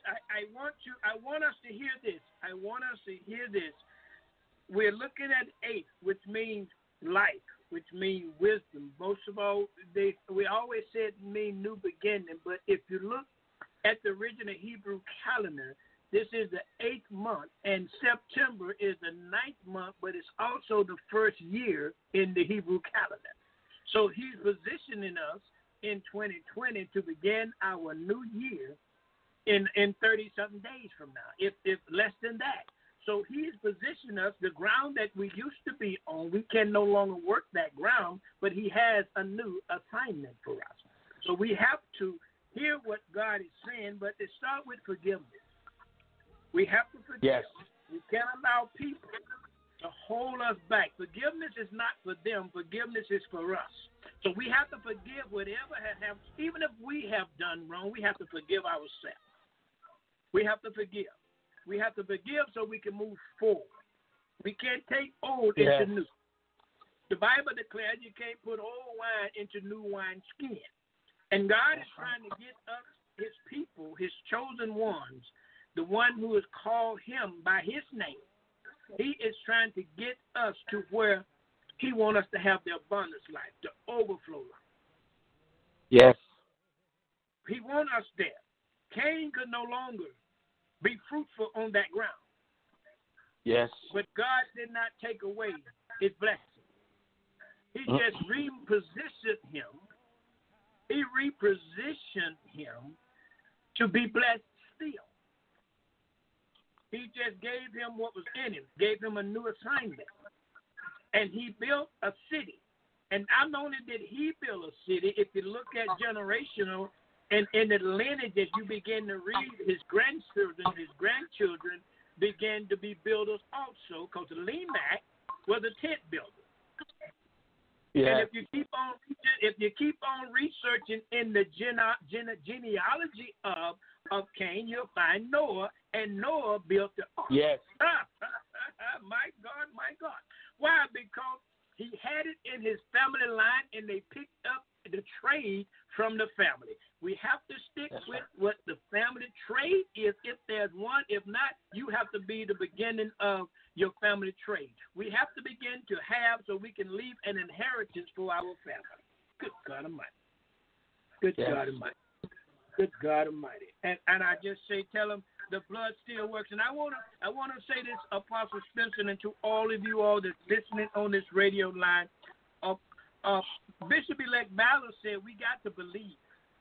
I want us to hear this. We're looking at 8, which means life, which means wisdom. Most of all, we always said it means new beginning. But if you look at the original Hebrew calendar, this is the 8th month, and September is the 9th month, but it's also the first year in the Hebrew calendar. So he's positioning us in 2020 to begin our new year in 30-something days from now, if less than that. So he has positioned us, the ground that we used to be on, we can no longer work that ground, but he has a new assignment for us. So we have to hear what God is saying, but it starts with forgiveness. We have to forgive. Yes. We can't allow people to hold us back. Forgiveness is not for them. Forgiveness is for us. So we have to forgive whatever has happened. Even if we have done wrong, we have to forgive ourselves. We have to forgive. We have to forgive so we can move forward. We can't take old into new. The Bible declares you can't put old wine into new wine skin. And God is trying to get us, his people, his chosen ones, the one who has called him by his name. He is trying to get us to where he wants us to have the abundance life, the overflow life. Yes. He wants us there. Cain could no longer be fruitful on that ground. Yes. But God did not take away his blessing. He just repositioned him. He repositioned him to be blessed still. He just gave him what was in him, gave him a new assignment. And he built a city. And not only did he build a city, if you look at generational and in the lineage, as you begin to read, his grandchildren began to be builders also, because Lamech was a tent builder. Yeah. And if you keep on researching in the genealogy of Cain, you'll find Noah, and Noah built the ark. Yes. My God. Why? Because he had it in his family line, and they picked up the trade from the family. We have to stick with what the family trade is, if there's one. If not, you have to be the beginning of your family trade. We have to begin to have so we can leave an inheritance for our family. Good God Almighty. Good God Almighty. Good God Almighty. And I just say, tell them the blood still works. And I want to say this, Apostle Spencer, and to all of you all that's listening on this radio line. Bishop-elect Ballard said we got to believe.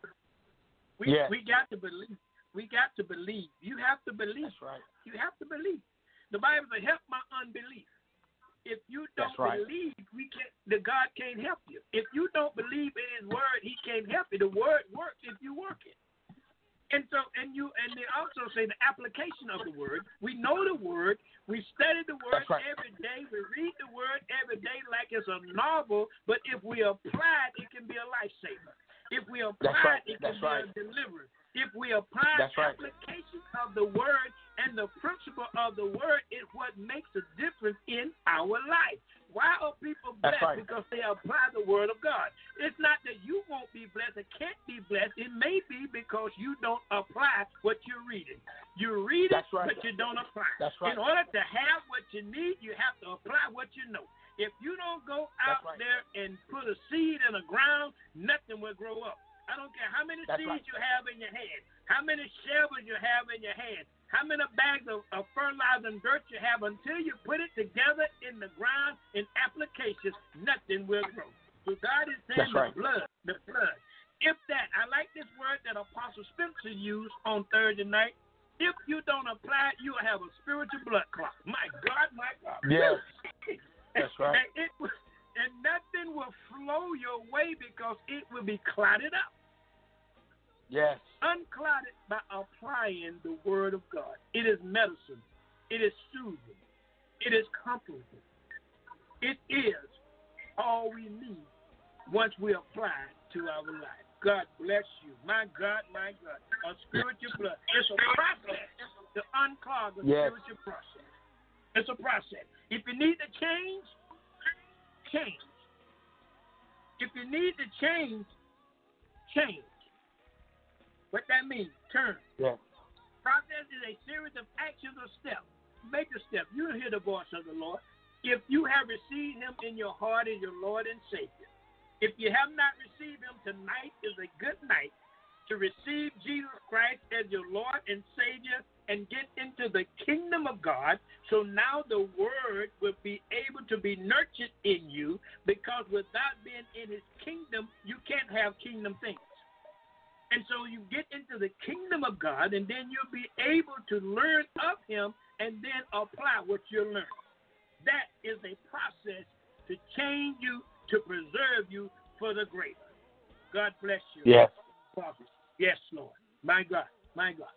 We got to believe. We got to believe. You have to believe. That's right. You have to believe. The Bible says, help my unbelief. If you don't believe, God can't help you. If you don't believe in his word, he can't help you. The word works if you work it. And they also say the application of the word. We know the word. We study the word every day. We read the word every day like it's a novel. But if we apply it, it can be a lifesaver. If we apply it, it can be a deliverer. If we apply application of the word and the principle of the word, is what makes a difference in our life. Why are people blessed? Because they apply the word of God. It's not that you won't be blessed or can't be blessed. It may be because you don't apply what you're reading. You read it, but you don't apply. In order to have what you need, you have to apply what you know. If you don't go out there and put a seed in the ground, nothing will grow up. I don't care how many seeds you have in your hand, how many shovels you have in your hand, how many bags of fertilizer and dirt you have, until you put it together in the ground in applications, nothing will grow. So God is saying the blood. If that, I like this word that Apostle Spencer used on Thursday night. If you don't apply it, you'll have a spiritual blood clot. My God. Yes. That's right. And nothing will flow your way because it will be clotted up. Yes. Unclotted by applying the word of God. It is medicine. It is soothing. It is comforting. It is all we need once we apply it to our life. God bless you. My God. A spiritual blood. It's a process to unclog a spiritual process. It's a process. If you need to change. If you need to change. What that means, turn. Yes. Process is a series of actions or steps. Make a step. You'll hear the voice of the Lord. If you have received him in your heart as your Lord and Savior. If you have not received him, tonight is a good night to receive Jesus Christ as your Lord and Savior and get into the kingdom of God. So now the word will be able to be nurtured in you, because without being in his kingdom, you can't have kingdom things. And so you get into the kingdom of God, and then you'll be able to learn of him and then apply what you learn. That is a process to change you, to preserve you for the greater. God bless you. Yes. Father. Yes, Lord. My God. My God.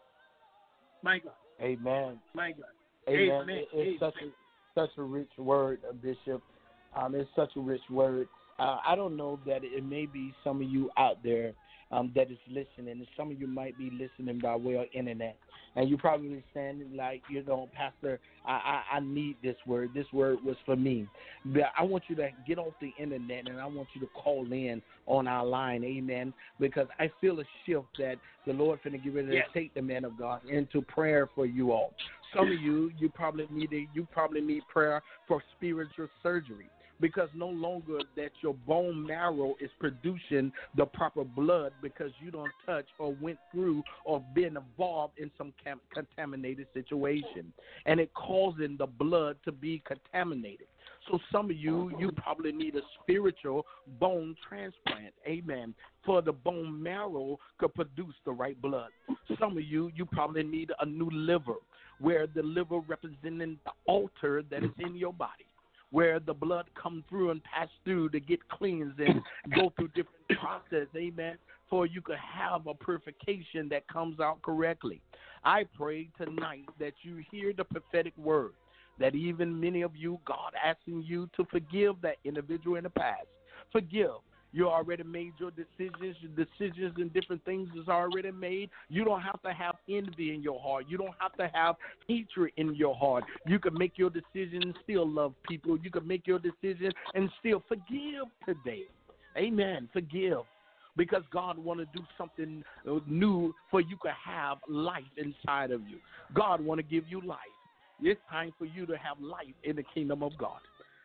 My God. Amen. My God. Amen. Amen. It's such a rich word, Bishop. It's such a rich word. I don't know that it may be some of you out there that is listening, and some of you might be listening by way of internet, and you're probably saying, like, Pastor, I need this word. This word was for me. But I want you to get off the internet, and I want you to call in on our line, amen, because I feel a shift that the Lord finna get ready to take the man of God into prayer for you all. Some of you probably need prayer for spiritual surgery, because no longer that your bone marrow is producing the proper blood because you don't touch or went through or been involved in some contaminated situation, and it causing the blood to be contaminated. So some of you probably need a spiritual bone transplant, amen, for the bone marrow could produce the right blood. Some of you probably need a new liver, where the liver representing the altar that is in your body, where the blood come through and pass through to get cleansed and go through different process, amen, for you could have a purification that comes out correctly. I pray tonight that you hear the prophetic word, that even many of you, God asking you to forgive that individual in the past. Forgive. You already made your decisions. Your decisions and different things is already made. You don't have to have envy in your heart. You don't have to have hatred in your heart. You can make your decision and still love people. You can make your decision and still forgive today. Amen. Forgive. Because God want to do something new for you to have life inside of you. God want to give you life. It's time for you to have life in the kingdom of God.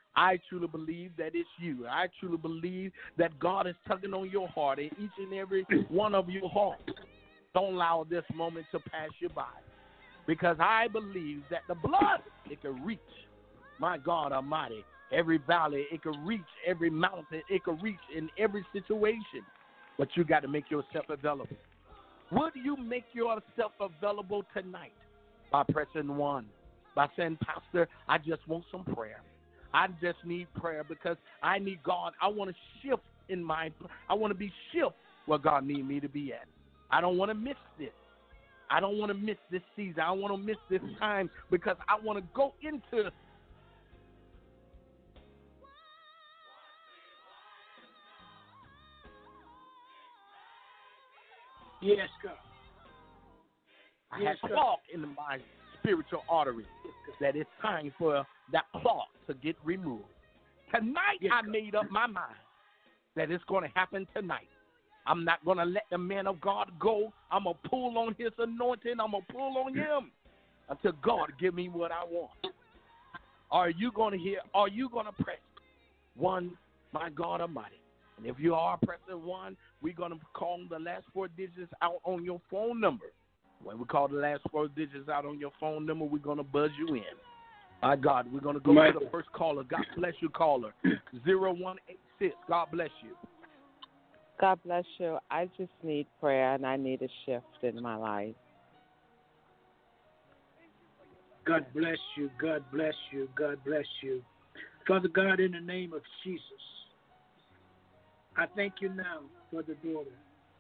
I truly believe that it's you. I truly believe that God is tugging on your heart, and each and every one of your hearts. Don't allow this moment to pass you by, because I believe that the blood, it can reach, my God Almighty, every valley. It can reach every mountain. It can reach in every situation. But you got to make yourself available. Would you make yourself available tonight? By pressing 1, by saying, Pastor, I just want some prayer. I just need prayer because I need God. I want to shift I want to be shift where God need me to be at. I don't want to miss this. I don't want to miss this season. I don't want to miss this time because I want to go into Yes, God. I have clog in my spiritual artery that it's time for that clog to get removed. Tonight, I made up my mind that it's going to happen tonight. I'm not going to let the man of God go. I'm going to pull on his anointing. I'm going to pull on him until God give me what I want. Are you going to press 1, my God Almighty? And if you are pressing 1, we're going to call the last 4 digits out on your phone number. When we call the last 4 digits out on your phone number, we're going to buzz you in. My God, we're going to go to the first caller. God bless you, caller. 0186. God bless you. God bless you. I just need prayer, and I need a shift in my life. God bless you. God bless you. God bless you. Father God, in the name of Jesus, I thank you now for the daughter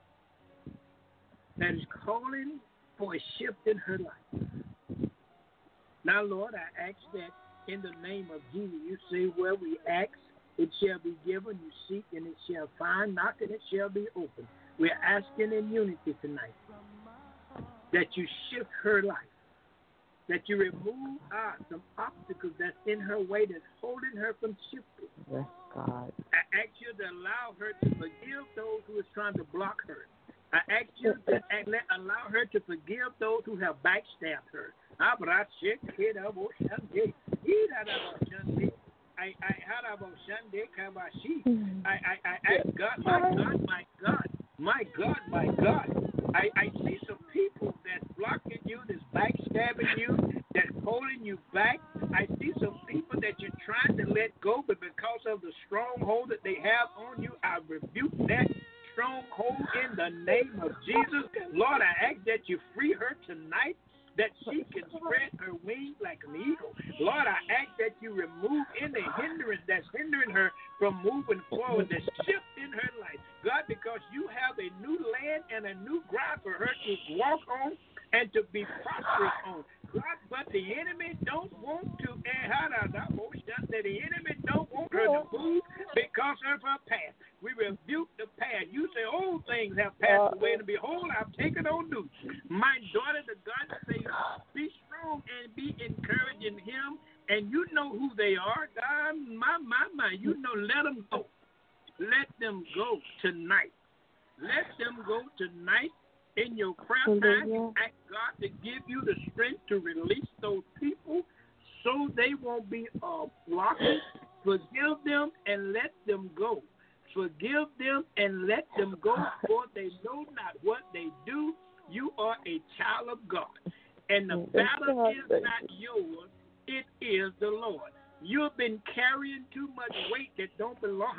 that is calling for a shift in her life. Now, Lord, I ask that in the name of Jesus, you say where we ask, it shall be given. You seek, and it shall find. Knock, and it shall be open. We're asking in unity tonight that you shift her life, that you remove some obstacles that's in her way that's holding her from shifting. Yes, God. I ask you to allow her to forgive those who is trying to block her. I ask you to allow her to forgive those who have backstabbed her. I ask God, my God. I see some people that's blocking you, that's backstabbing you, that's holding you back. I see some people that you're trying to let go, but because of the stronghold that they have on you, I rebuke that name of Jesus. Lord, I ask that you free her tonight, that she can spread her wings like an eagle. Lord, I ask that you remove any hindrance that's hindering her from moving forward, the shift in her life. God, because you have a new land and a new ground for her to walk on and to be prosperous on. God, but the enemy don't want to, that the enemy don't want her to move because of her past. We rebuke the past. You say old things have passed away, and behold, I've taken on new. My daughter, the God say, be strong and be encouraged in him, and you know who they are. God, my, you know, let them go. Let them go tonight. Let them go tonight. In your prayer time, you ask God to give you the strength to release those people so they won't be blocking. Forgive them and let them go. Forgive them and let them go, for they know not what they do. You are a child of God, and the battle is not yours. It is the Lord. You've been carrying too much weight that don't belong.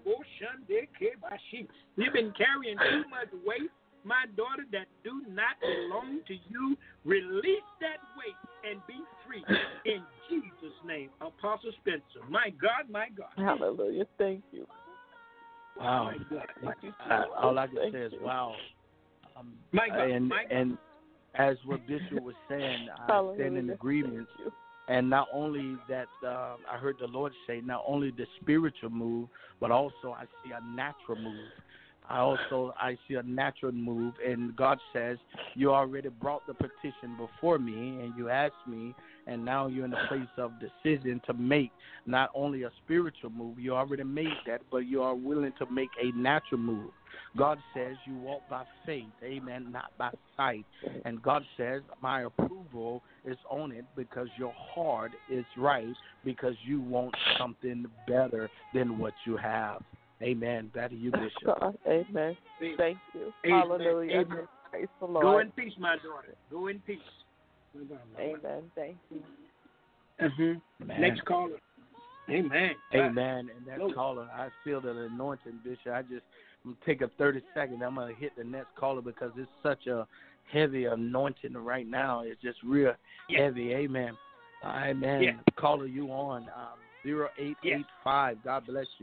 You've been carrying too much weight, my daughter, that do not belong to you. Release that weight and be free in Jesus' name. Apostle Spencer. My God, my God. Hallelujah. Thank you. Wow. All I can say is wow. My God, and as what Bishop was saying, I stand in agreement. And not only that, I heard the Lord say, not only the spiritual move, but also I see a natural move. I see a natural move, and God says, you already brought the petition before me, and you asked me, and now you're in a place of decision to make not only a spiritual move, you already made that, but you are willing to make a natural move. God says you walk by faith, amen, not by sight. And God says my approval is on it because your heart is right, because you want something better than what you have. Amen. Back to you, Bishop. God, amen. Thank you. Amen. Hallelujah. Amen. Praise the Lord. Go in peace, my daughter. Go in peace. Amen. Thank you. Mm-hmm. Next caller. Amen. Amen. And that caller, I feel the anointing, Bishop. I'm going to take a 30 seconds. I'm going to hit the next caller because it's such a heavy anointing right now. It's just real heavy. Amen. Amen. Yeah. Caller, you on 0885. God bless you.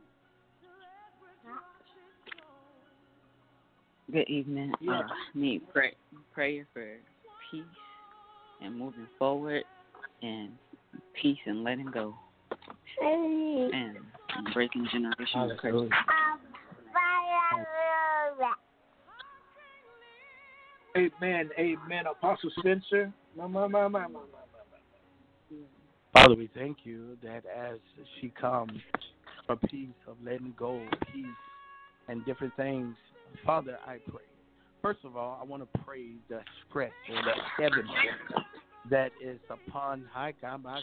Good evening. Need prayer for peace and moving forward, and peace and letting go, and breaking generational curses. Amen. Amen. Apostle Spencer. Father, we thank you that as she comes for peace, of letting go, peace, and different things, Father, I pray. First of all, I want to pray the stress or the heaviness that is upon I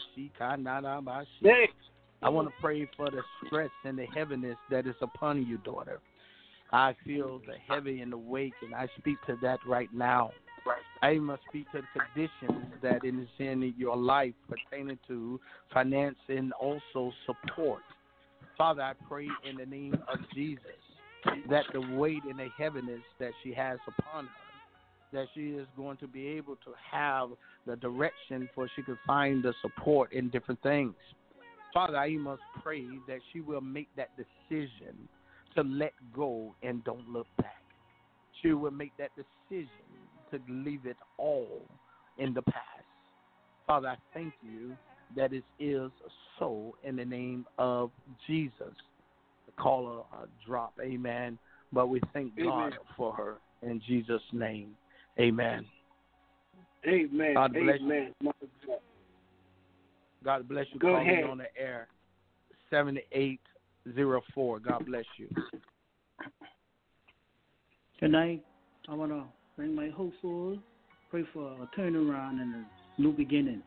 want to pray for the stress and the heaviness that is upon you, daughter. I feel the heavy and the weight, and I speak to that right now. I must speak to the conditions that is in your life pertaining to finance and also support. Father, I pray in the name of Jesus that the weight and the heaviness that she has upon her, that she is going to be able to have the direction for she could find the support in different things. Father, I must pray that she will make that decision to let go and don't look back. She will make that decision to leave it all in the past. Father, I thank you that it is so in the name of Jesus. Call her a drop, amen. But we thank God for her in Jesus' name, amen. Amen. God bless Amen. you. God bless you. Go Calling ahead. on the air, 7804. God bless you. Tonight, I want to bring my hope forward, pray for a turnaround and a new beginning.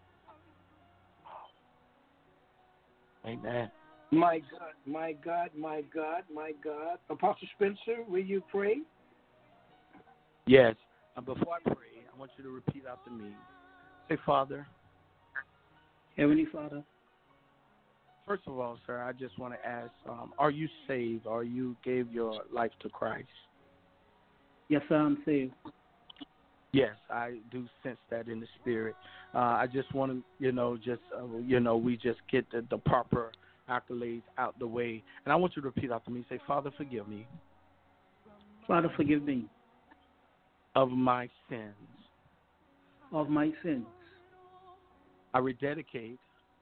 Amen. My God, my God, my God, my God. Apostle Spencer, will you pray? Yes. Before I pray, I want you to repeat after me. Say, Father. Heavenly Father. First of all, sir, I just want to ask, are you saved or you gave your life to Christ? Yes, sir, I'm saved. Yes, I do sense that in the spirit. I just want to, we just get the proper accolades out the way. And I want you to repeat after me. Say, Father, forgive me Father, forgive me of my sins. of my sins. I rededicate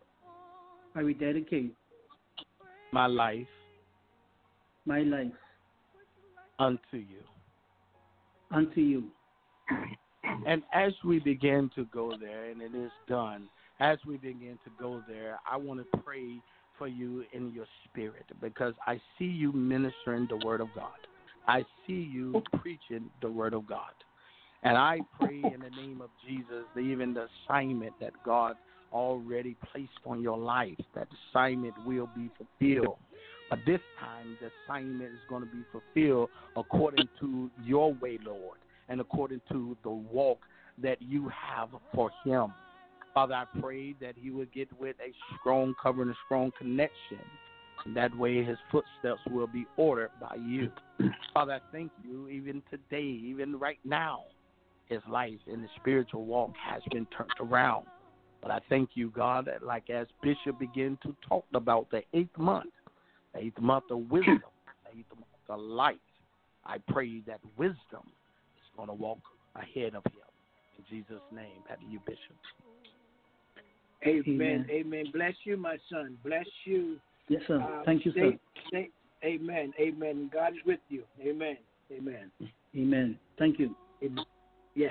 my life unto you. And as we begin to go there, and it is done, as we begin to go there, I want to pray for you in your spirit, because I see you ministering the word of God. I see you preaching the word of God. And I pray in the name of Jesus that even the assignment that God already placed on your life, that assignment will be fulfilled. But this time, the assignment is going to be fulfilled according to your way, Lord, and according to the walk that you have for him. Father, I pray that he will get with a strong covering, a strong connection. And that way his footsteps will be ordered by you. Father, I thank you even today, even right now, his life in the spiritual walk has been turned around. But I thank you, God, that like as Bishop began to talk about the 8th month of wisdom, the 8th month of light, I pray that wisdom is going to walk ahead of him. In Jesus' name, back to you, Bishop. Amen. Amen. Bless you, my son. Bless you. Yes, sir. Thank you, sir. Amen. Amen. God is with you. Amen. Amen. Amen. Thank you. Amen. Yes.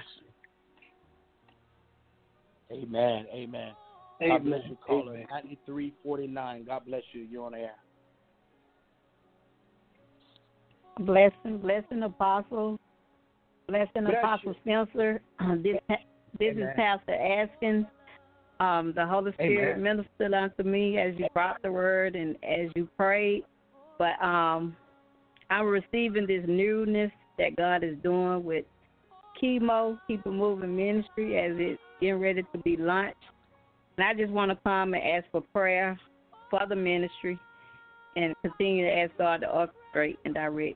Amen. Amen. God bless you, caller. 9349. God bless you. You're on air. Blessing, Apostle. Blessing, Apostle Spencer. This is Pastor Askins. The Holy Spirit ministered unto me as you brought the word and as you prayed. But I'm receiving this newness that God is doing with Chemo, Keep It Moving Ministry, as it's getting ready to be launched. And I just want to come and ask for prayer for the ministry and continue to ask God to orchestrate and direct.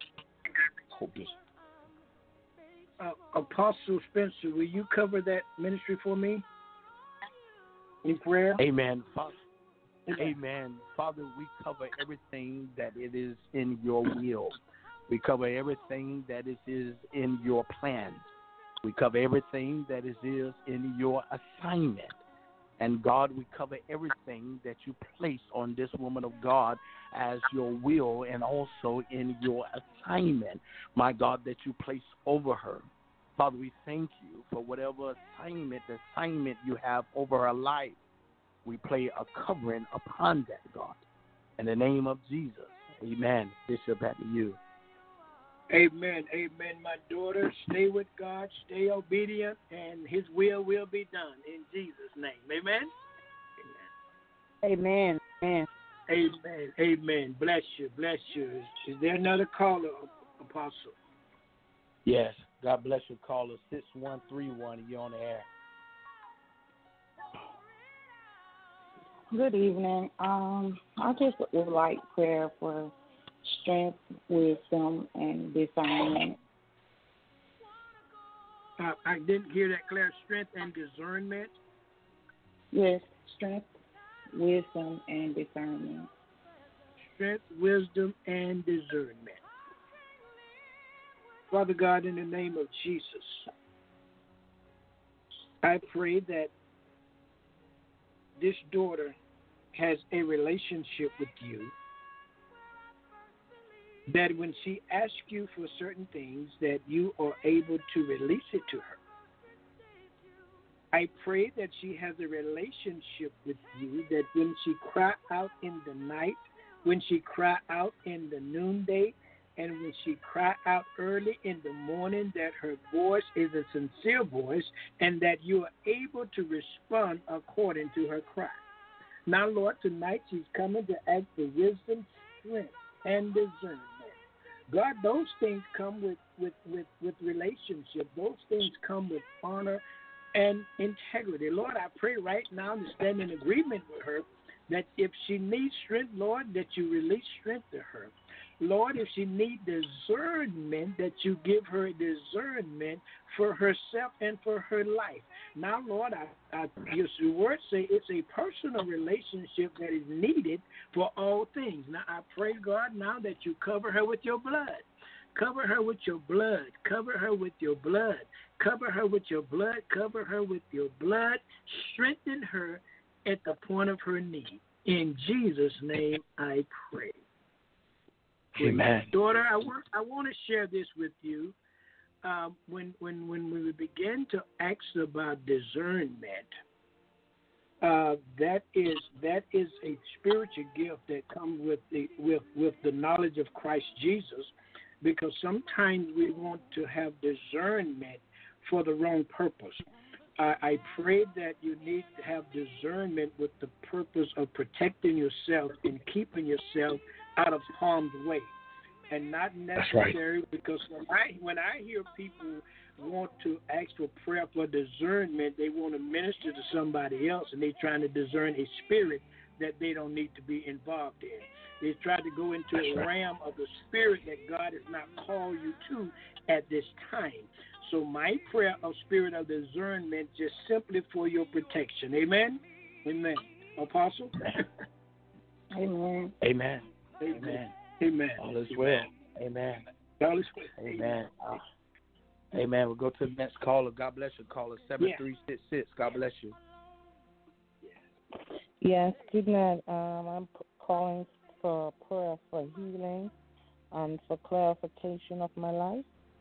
Apostle Spencer, will you cover that ministry for me in prayer? Amen. Father, amen. Father, we cover everything that it is in your will. We cover everything that it is in your plan. We cover everything that is in your assignment. And God, we cover everything that you place on this woman of God as your will and also in your assignment, my God, that you place over her. Father, we thank you for whatever assignment you have over her life. We play a covering upon that, God. In the name of Jesus, amen. Bishop, back to you. Amen. Amen. My daughter, stay with God, stay obedient, and his will be done in Jesus' name. Amen. Amen. Amen. Amen. Amen. Bless you. Bless you. Is there another caller, Apostle? Yes. God bless you, caller. 6131. You're on the air. Good evening. I just would like prayer for strength, wisdom, and discernment. I didn't hear that clear. Strength and discernment? Yes, strength, wisdom, and discernment. Strength, wisdom, and discernment. Father God, in the name of Jesus, I pray that this daughter has a relationship with you, that when she asks you for certain things, that you are able to release it to her. I pray that she has a relationship with you, that when she cry out in the night, when she cry out in the noonday, and when she cry out early in the morning, that her voice is a sincere voice, and that you are able to respond according to her cry. Now, Lord, tonight she's coming to ask for wisdom, strength, and discernment. God, those things come with relationship. Those things come with honor and integrity. Lord, I pray right now to stand in agreement with her that if she needs strength, Lord, that you release strength to her. Lord, if she needs discernment, that you give her discernment for herself and for her life. Now, Lord, your word say it's a personal relationship that is needed for all things. Now, I pray, God, now that you cover her with your blood. Cover her with your blood. Cover her with your blood. Cover her with your blood. Cover her with your blood. Strengthen her at the point of her need. In Jesus' name I pray. Amen. Daughter, I want to share this with you. When we begin to ask about discernment, that is a spiritual gift that comes with the knowledge of Christ Jesus, because sometimes we want to have discernment for the wrong purpose. I pray that you need to have discernment with the purpose of protecting yourself and keeping yourself out of harm's way, and not necessary. Right. Because when I hear people want to ask for prayer for discernment, they want to minister to somebody else, and they're trying to discern a spirit that they don't need to be involved in. They try to go into a realm of the spirit that God has not called you to at this time. So my prayer of spirit of discernment just simply for your protection. Amen? Amen. Apostle? Amen. Amen. Amen. Amen. All is well. Amen. All is well. Amen. Amen. We'll go to the next caller. God bless you. Caller 7366. God bless you. Yes, good night. I'm calling for prayer for healing and for clarification of my life.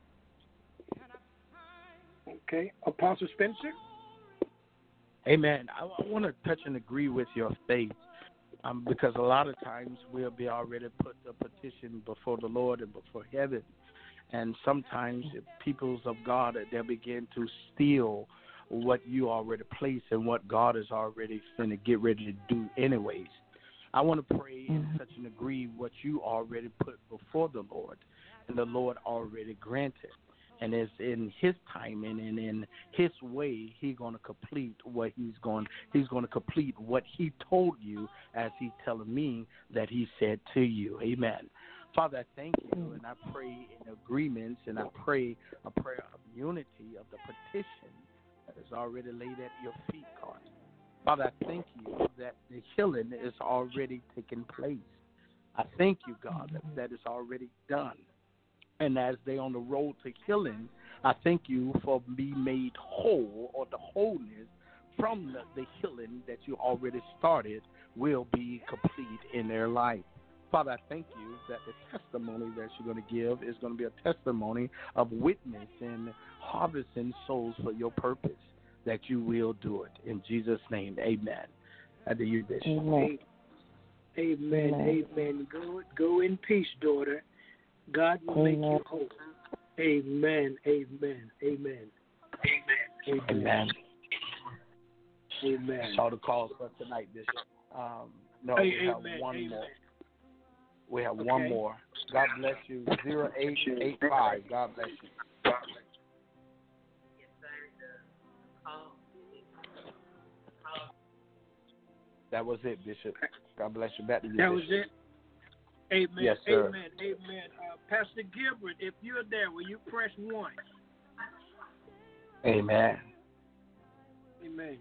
Okay. Apostle Spencer? Amen. I want to touch and agree with your faith, because a lot of times we'll be already put the petition before the Lord and before heaven, and sometimes peoples of God, they'll begin to steal what you already placed and what God is already going to get ready to do anyways. I want to pray and touch and agree what you already put before the Lord, and the Lord already granted. And it's in His timing and in His way, He's going to complete what He's going to complete what He told you, as He's telling me that He said to you. Amen. Father, I thank you, and I pray in agreements, and I pray a prayer of unity of the petition that is already laid at your feet, God. Father, I thank you that the healing is already taking place. I thank you, God, that is already done. And as they on the road to healing, I thank you for being made whole, or the wholeness from the healing that you already started will be complete in their life. Father, I thank you that the testimony that you're going to give is going to be a testimony of witness and harvesting souls for your purpose, that you will do it. In Jesus' name, amen. After you, Bishop. Amen. Amen. Amen. Go in peace, daughter. God will make you whole. Amen. Amen. Amen. Amen. Amen. Amen. That's all the calls for tonight, Bishop. We have one more. We have one more. God bless you. 0885. God bless you. That was it, Bishop. God bless you. Back to you, That Bishop. was it? Amen. Yes, sir. Amen. Amen. Pastor Gilbert, if you're there, will you press 1? Amen. Amen.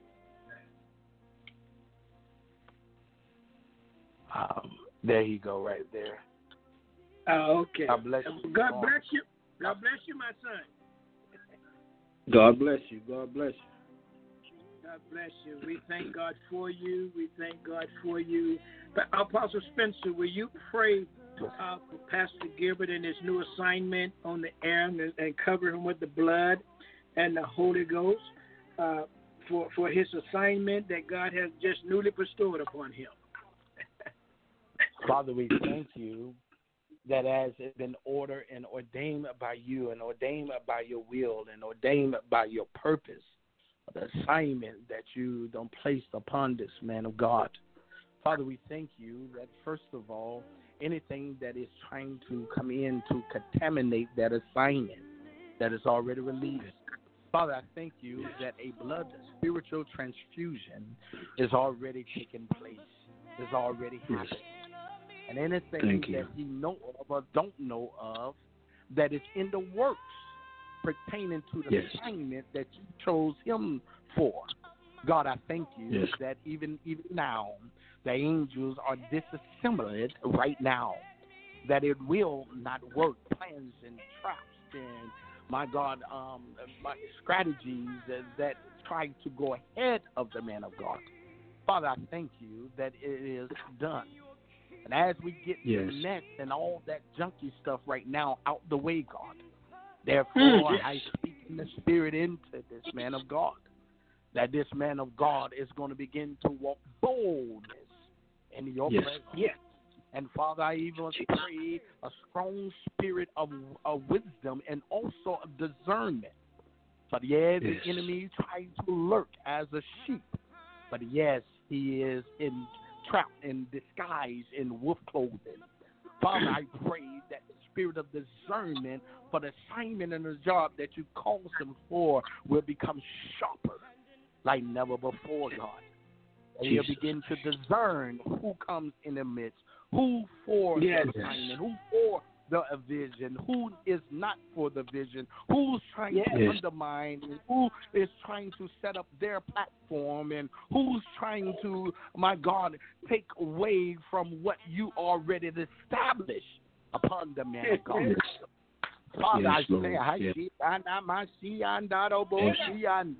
There you go, right there. Okay. God bless you. God bless you. God bless you, my son. God bless you. God bless you. God bless you. We thank God for you. We thank God for you. But Apostle Spencer, will you pray for Pastor Gilbert and his new assignment on the air, and cover him with the blood and the Holy Ghost for his assignment that God has just newly bestowed upon him? Father, we thank you that as it's been ordered and ordained by you, and ordained by your will, and ordained by your purpose, the assignment that you don't place upon this man of God. Father, we thank you that, first of all, anything that is trying to come in to contaminate that assignment that is already released, Father, I thank you that a blood spiritual transfusion is already taking place, is already happening. And anything that you know of or don't know of that is in the works pertaining to the assignment that you chose him for. God, I thank you that even now the angels are disassembled right now, that it will not work. Plans and traps and, my God, my strategies that try to go ahead of the man of God. Father, I thank you that it is done. And as we get the net and all that junky stuff right now out the way, God, therefore I speak in the spirit into this man of God, that this man of God is going to begin to walk boldness in your presence. Yes. And Father, I even pray a strong spirit of wisdom and also of discernment. But yes, the enemy tries to lurk as a sheep. But yes, he is trapped in disguise in wolf clothing. Father, I pray that the spirit of discernment for the assignment and the job that you called him for will become sharper like never before, God. And he'll begin to discern who comes in the midst, who for the assignment, who for the vision, who is not for the vision, who's trying to undermine, and who is trying to set up their platform, and who's trying to, my God, take away from what you already established upon the man of God. Father, I say, I see, and I see, and I see, and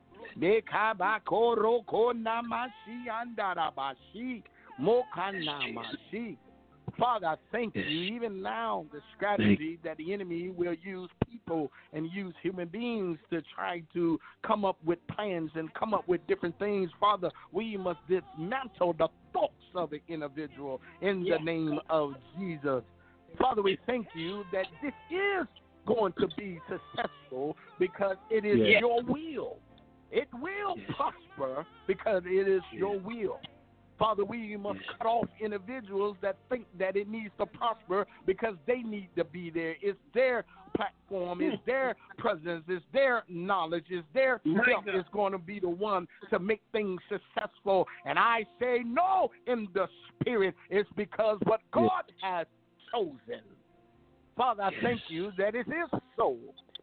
Father, I thank you even now the strategy that the enemy will use people and use human beings to try to come up with plans and come up with different things. Father, we must dismantle the thoughts of the individual in the name of Jesus. Father, we thank you that this is going to be successful because it is your will. It will prosper because it is your will. Father, we must cut off individuals that think that it needs to prosper because they need to be there. It's their platform, it's their presence, it's their knowledge, it's their help is going to be the one to make things successful. And I say no in the spirit. It's because what God has chosen. Father, I thank you that it is so.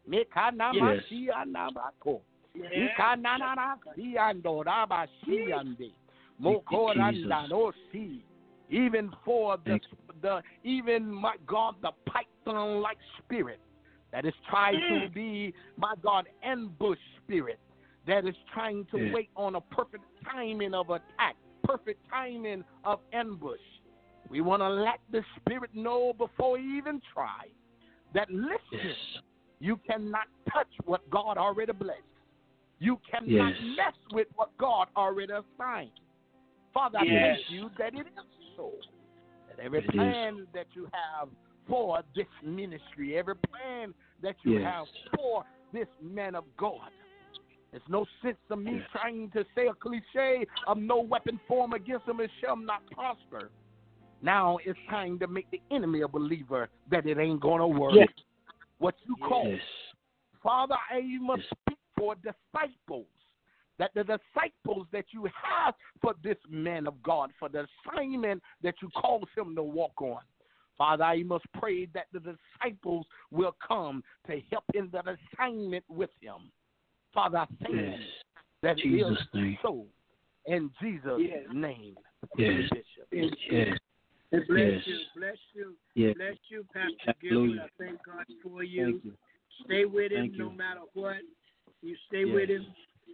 Even for the even, my God, the python-like spirit that is trying to be, my God, ambush spirit that is trying to wait on a perfect timing of attack, perfect timing of ambush. We want to let the spirit know before we even try that, listen, you cannot touch what God already blessed. You cannot mess with what God already assigned. Father, I thank you that it is so. That every plan that you have for this ministry, every plan that you have for this man of God, there's no sense of me trying to say a cliche of no weapon formed against him, it shall not prosper. Now it's time to make the enemy a believer that it ain't going to work. What you call, Father, I must speak for disciples, that the disciples that you have for this man of God, for the assignment that you called him to walk on. Father, I must pray that the disciples will come to help in that assignment with him. Father, I thank you that it is so. In Jesus' name. Bishop. Bless you, Pastor Gilbert. I thank God for you. Stay with him no matter what. You stay with him.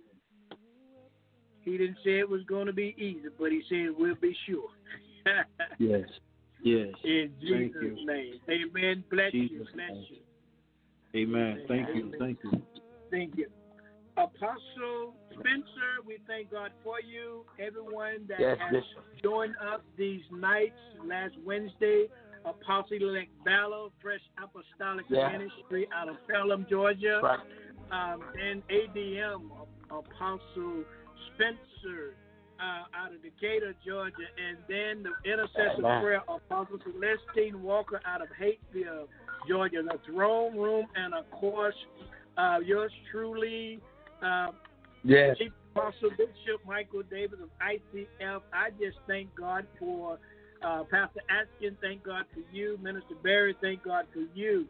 He didn't say it was going to be easy, but he said we'll be sure. Yes. In Jesus' name. Amen. Bless you. Amen. Thank you. Thank you. Apostle Spencer, we thank God for you. Everyone that has joined us these nights, last Wednesday, Apostle-elect Valor, Fresh Apostolic Ministry out of Pelham, Georgia. And ADM, Apostle Spencer out of Decatur, Georgia. And then the intercessor prayer, Apostle Celestine Walker out of Hateville, Georgia. The throne room, and of course, yours truly, yes. Chief Apostle Bishop Michael Davis of ICF. I just thank God for Pastor Atkins. Thank God for you. Minister Barry, thank God for you.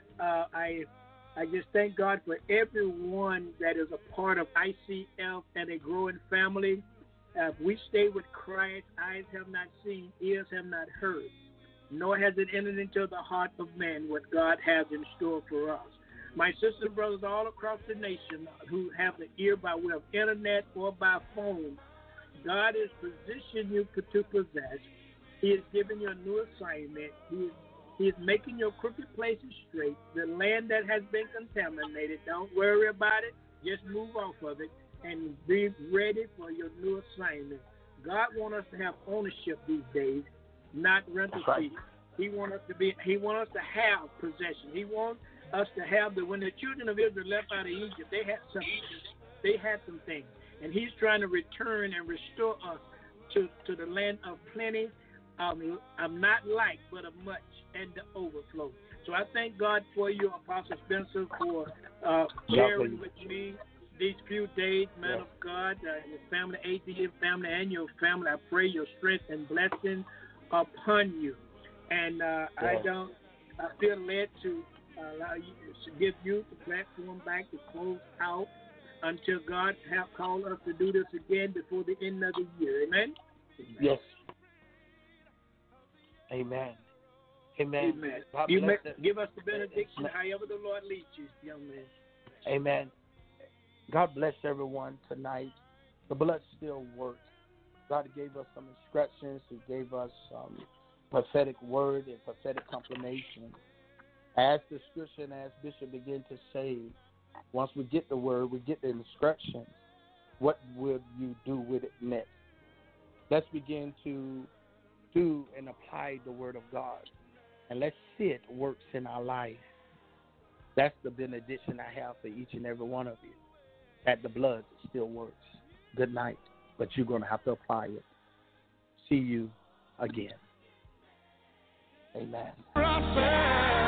I just thank God for everyone that is a part of ICF and a growing family. If we stay with Christ, eyes have not seen, ears have not heard, nor has it entered into the heart of man what God has in store for us. My sisters and brothers all across the nation who have the ear by way of internet or by phone, God has positioned you to possess. He is giving you a new assignment. He is making your crooked places straight. The land that has been contaminated, don't worry about it. Just move off of it and be ready for your new assignment. God wants us to have ownership these days, not rental fees. He wants us to have possession. He wants us to have when the children of Israel left out of Egypt, they had some things. And he's trying to return and restore us to the land of plenty, not like, but of much, and the overflow. So I thank God for you, Apostle Spencer, for sharing with me these few days, man of God, your family, ADM family, and your family. I pray your strength and blessing upon you. And I feel led to allow you to give you the platform back to close out until God have called us to do this again before the end of the year. Amen? Yes. Amen. Amen. Amen. Give us the benediction however the Lord leads you, young man. Amen. God bless everyone tonight. The blood still works. God gave us some instructions. He gave us some prophetic word and prophetic confirmation. As the scripture and as Bishop began to say, once we get the word, we get the instructions, what will you do with it next? Let's begin to do and apply the word of God. And let's see it works in our life. That's the benediction I have for each and every one of you. That the blood still works. Good night. But you're going to have to apply it. See you again. Amen.